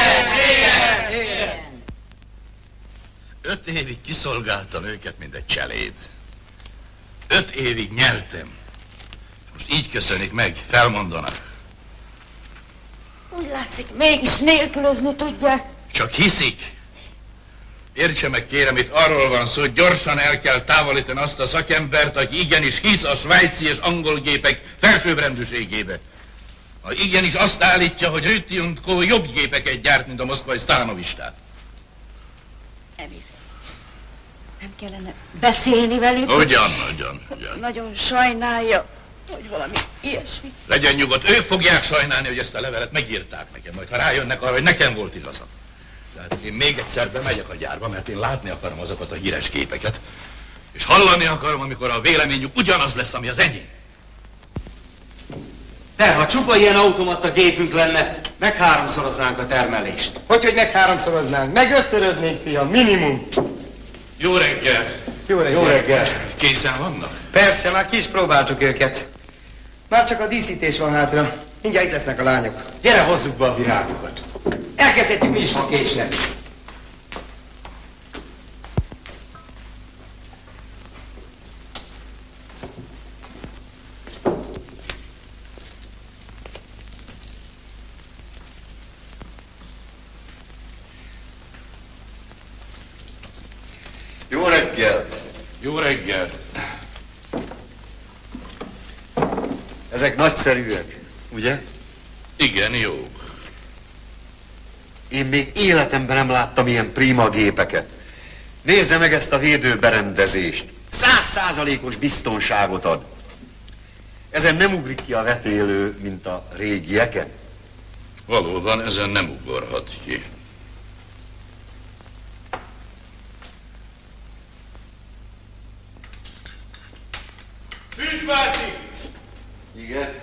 5 évig kiszolgáltam őket, mint egy cseléd. 5 évig nyertem. Most így köszönik meg, felmondanak. Úgy látszik, mégis nélkülözni tudják. Csak hiszik. Értse meg, kérem, itt arról van szó, hogy gyorsan el kell távolítani azt a szakembert, aki igenis hisz a svájci és angol gépek felsőbbrendűségébe. Ha igenis azt állítja, hogy Rütti & Co. jobb gépeket gyárt, mint a moszkvai Sztánovistát. Emil, nem kellene beszélni velük? Ugyan. Nagyon sajnálja, hogy valami ilyesmi. Legyen nyugodt, ők fogják sajnálni, hogy ezt a levelet megírták nekem, majd ha rájönnek arra, hogy nekem volt igazam. Tehát én még egyszer bemegyek a gyárba, mert én látni akarom azokat a híres képeket, és hallani akarom, amikor a véleményük ugyanaz lesz, ami az enyém. De ha csupa ilyen automata gépünk lenne, meg 3-szoroznánk a termelést. Hogy meg 3-szoroznánk? Meg 5-szöröznénk, fiam, minimum. Jó reggel! Jó reggel! Készen vannak? Persze, már ki is próbáltuk őket. Már csak a díszítés van hátra. Mindjárt itt lesznek a lányok. Gyere, hozzuk be a virágokat. Elkezdhetjük mi is, ha késnek. Jó reggel! Jó reggel! Ezek nagyszerűek, ugye? Igen, jó. Én még életemben nem láttam ilyen prima gépeket. Nézze meg ezt a védőberendezést. 100%-os biztonságot ad. Ezen nem ugrik ki a vetélő, mint a régieken. Valóban ezen nem ugorhat ki. Szűcs bácsi! Igen?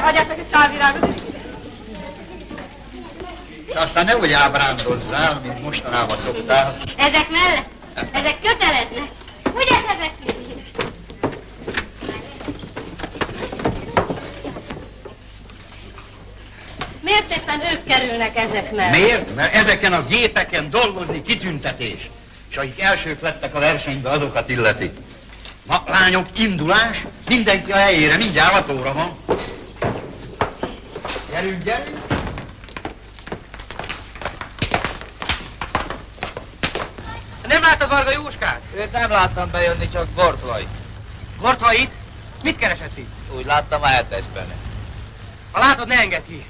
hagyjál csak egy szálvirágot. De aztán nehogy ábrándozzál, mint mostanában szoktál. Ezek mellett? Ezek köteleznek. Ugye, sebesülni? Miért éppen ők kerülnek ezek mellett? Miért? Mert ezeken a gépeken dolgozni kitüntetés. És akik elsők lettek a versenybe, azokat illeti. Na, lányok, indulás, mindenki a helyére, mindjárt 6 óra van. Gyerünk, gyerünk! Nem láttad Varga Jóskát? Őt nem láttam bejönni, csak Gortvait. Gortvait? Mit keresett itt? Úgy láttam a 7-esben. Ha látod, ne engedd ki.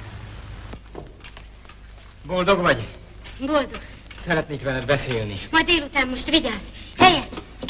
Boldog vagy? Boldog. Szeretnék veled beszélni. Majd délután most vigyázz. Helyet!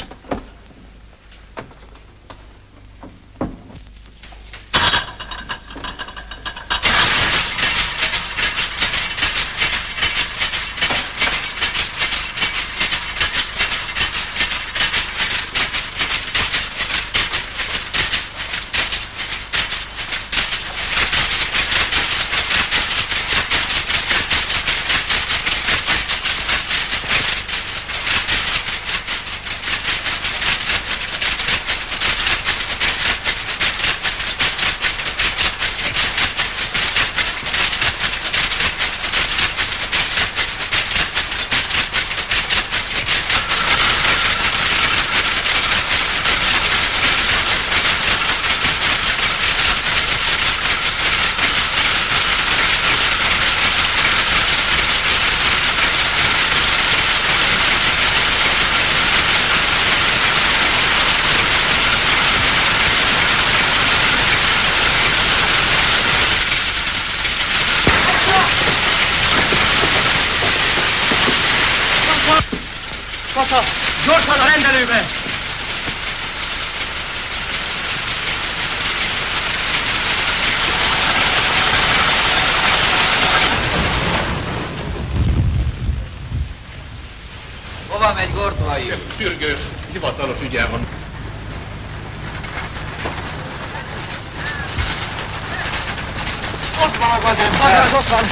Kata, gyorsan a rendelőbe! Hova megy Gortvai? Sürgős, hivatalos ügyel van. Ott van a gazem, ott van!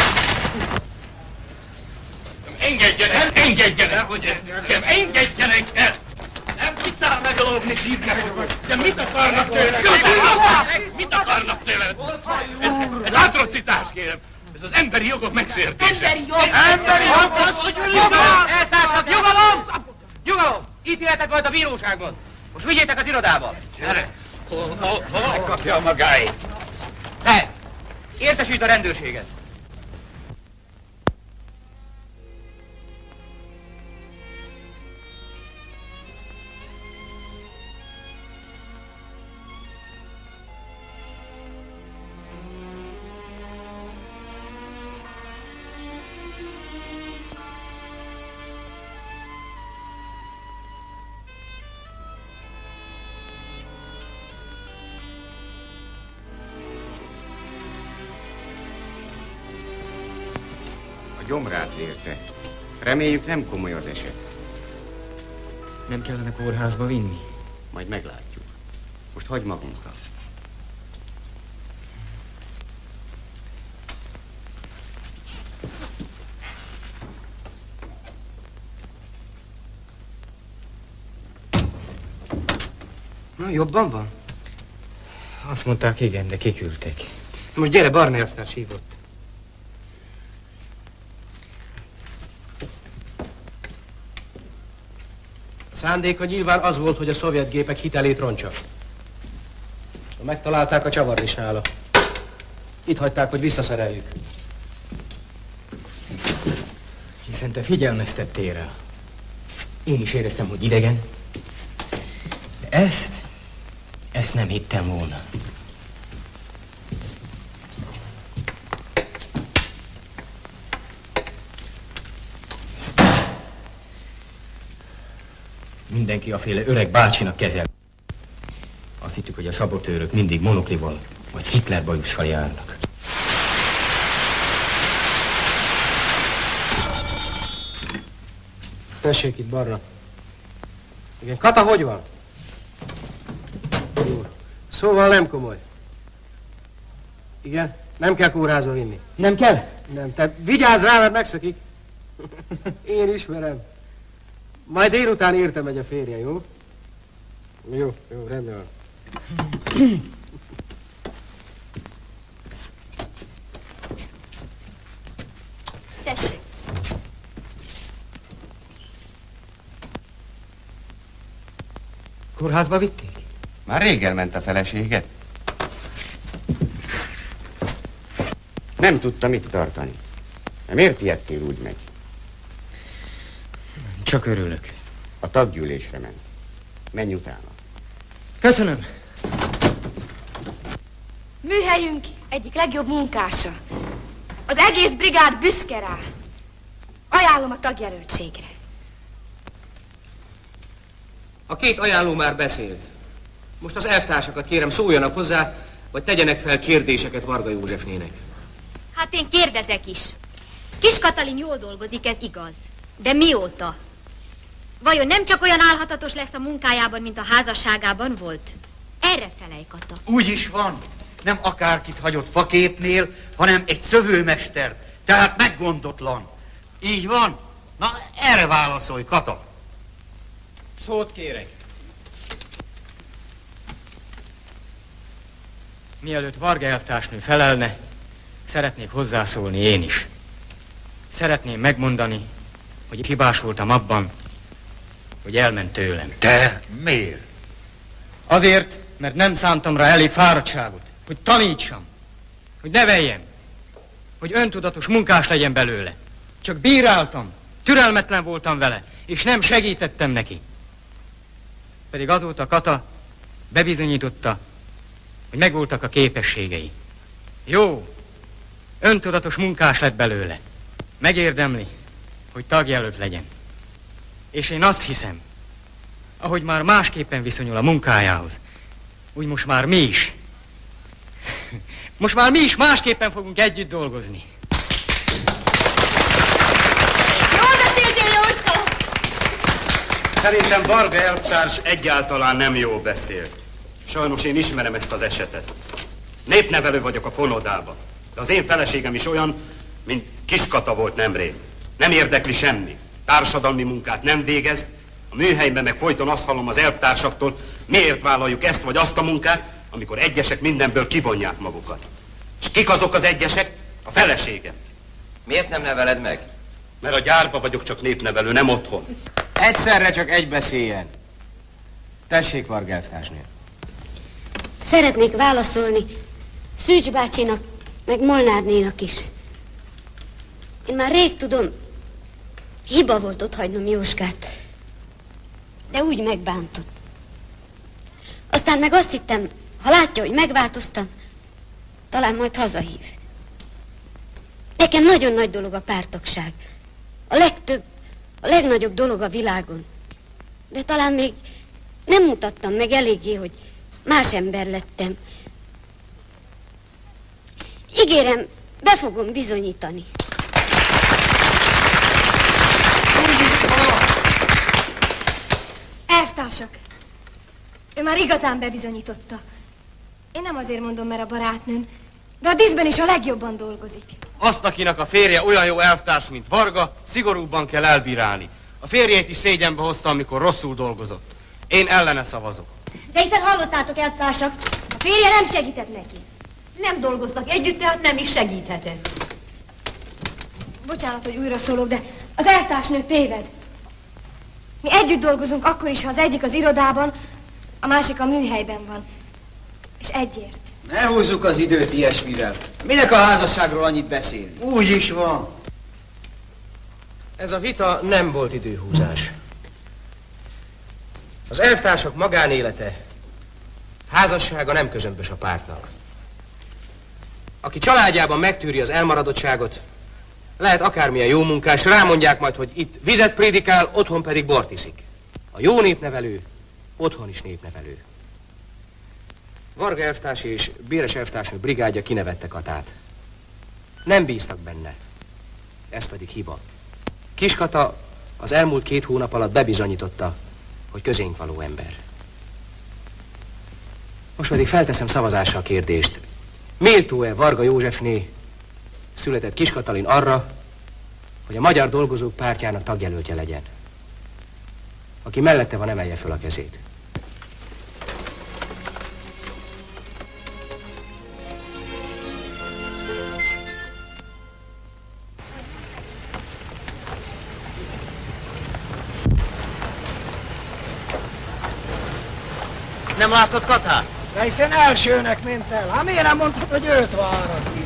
Engedjenek, engedjenek, hogy engedjenek el! Nem tudtál megalógni szívnek, de mit akarnak tőled? Mit akarnak tőled? Ez atrocitás, kérem. Ez az emberi jogok megsértése. Emberi jog! Emberi jogok! Eltársak, nyugalom! Nyugalom! Ítéletet majd a bíróságon. Most vigyétek az irodába. Gyere! Hol megkapja magáit? Te! Értesítsd a rendőrséget. Gyomrát vérte. Reméljük nem komoly az eset. Nem kellene kórházba vinni? Majd meglátjuk. Most hagyd magunkra. Na, jobban van? Azt mondták, igen, de kiküldtek. Most gyere, Barna elvtárs hívott. A szándéka nyilván az volt, hogy a szovjet gépek hitelét roncsa. Megtalálták, a csavar is nála. Itt hagyták, hogy visszaszereljük. Hiszen te figyelmeztettél rá. Én is éreztem, hogy idegen. De ezt nem hittem volna. Mindenki aféle öreg bácsinak kezel. Azt hittük, hogy a sabotőrök mindig monoklival vagy Hitler bajusszal járnak. Tessék itt, Barna. Igen, Kata, hogy van? Jó. Szóval nem komoly. Igen? Nem kell kórházba vinni. Nem kell? Nem, te vigyázz rá, mert megszökik. Én ismerem. Majd délután érte megy a férje, jó? Jó, rendben van. Tessék. Kórházba vitték? Már rég elment a felesége. Nem tudta mit tartani. Miért ijedtél úgy meg? Csak örülök. A taggyűlésre ment. Menj utána. Köszönöm. Műhelyünk egyik legjobb munkása. Az egész brigád büszke rá. Ajánlom a tagjelöltségre. A két ajánló már beszélt. Most az elvtársakat kérem, szóljanak hozzá, vagy tegyenek fel kérdéseket Varga Józsefnének. Hát én kérdezek is. Kis Katalin jól dolgozik, ez igaz. De mióta? Vajon nem csak olyan álhatatos lesz a munkájában, mint a házasságában volt? Erre felej, Kata. Úgy is van. Nem akárkit hagyott faképnél, hanem egy szövőmester. Tehát meggondotlan. Így van? Na, erre válaszolj, Kata. Szót kérek. Mielőtt Varga elvtársnő felelne, szeretnék hozzászólni én is. Szeretném megmondani, hogy hibás voltam abban, hogy elment tőlem. Te miért? Azért, mert nem szántam rá elég fáradtságot, hogy tanítsam, hogy neveljem, hogy öntudatos munkás legyen belőle. Csak bíráltam, türelmetlen voltam vele, és nem segítettem neki. Pedig azóta Kata bebizonyította, hogy megvoltak a képességei. Jó, öntudatos munkás lett belőle. Megérdemli, hogy tagjelölt legyen. És én azt hiszem, ahogy már másképpen viszonyul a munkájához, úgy most már mi is. Most már mi is másképpen fogunk együtt dolgozni. Jól beszéltél, Jóska! Szerintem Varga elvtárs egyáltalán nem jól beszélt. Sajnos én ismerem ezt az esetet. Népnevelő vagyok a Fonodában. De az én feleségem is olyan, mint Kiskata volt nemrég. Nem érdekli semmi. Társadalmi munkát nem végez. A műhelyben meg folyton azt hallom az elvtársaktól, miért vállaljuk ezt vagy azt a munkát, amikor egyesek mindenből kivonják magukat. És kik azok az egyesek? A feleségem. Miért nem neveled meg? Mert a gyárba vagyok csak népnevelő, nem otthon. Egyszerre csak egy beszéljen. Tessék, Varga elvtársnő. Szeretnék válaszolni Szűcs bácsinak, meg Molnár nénak is. Én már rég tudom, hiba volt otthagynom Jóskát, de úgy megbántott. Aztán meg azt hittem, ha látja, hogy megváltoztam, talán majd hazahív. Nekem nagyon nagy dolog a párttagság. A legtöbb, a legnagyobb dolog a világon. De talán még nem mutattam meg eléggé, hogy más ember lettem. Ígérem, be fogom bizonyítani. Elvtársak, ő már igazán bebizonyította. Én nem azért mondom, mert a barátnőm, de a díszben is a legjobban dolgozik. Azt, akinek a férje olyan jó elvtárs, mint Varga, szigorúbban kell elbírálni. A férjét is szégyenbe hozta, amikor rosszul dolgozott. Én ellene szavazok. De hiszen hallottátok, elvtársak, a férje nem segített neki. Nem dolgoznak együtt, tehát nem is segíthetett. Bocsánat, hogy újra szólok, de az elvtársnő téved. Mi együtt dolgozunk akkor is, ha az egyik az irodában, a másik a műhelyben van. És egyért. Ne húzzuk az időt ilyesmivel. Minek a házasságról annyit beszélni? Úgy is van. Ez a vita nem volt időhúzás. Az elvtársak magánélete, házassága nem közömbös a pártnak. Aki családjában megtűri az elmaradottságot, lehet akármilyen jó munkás, rámondják majd, hogy itt vizet prédikál, otthon pedig bort iszik. A jó népnevelő, otthon is népnevelő. Varga elvtárs és Béres elvtársnő brigádja kinevette Katát. Nem bíztak benne. Ez pedig hiba. Kiskata az elmúlt 2 hónap alatt bebizonyította, hogy közénk való ember. Most pedig felteszem szavazásra a kérdést. Méltó-e Varga Józsefné született Kis Katalin arra, hogy a Magyar Dolgozók Pártjának tagjelöltje legyen? Aki mellette van, emelje föl a kezét. Nem látod Katát? De hiszen elsőnek ment el. Hát miért nem mondtad, hogy őt várod?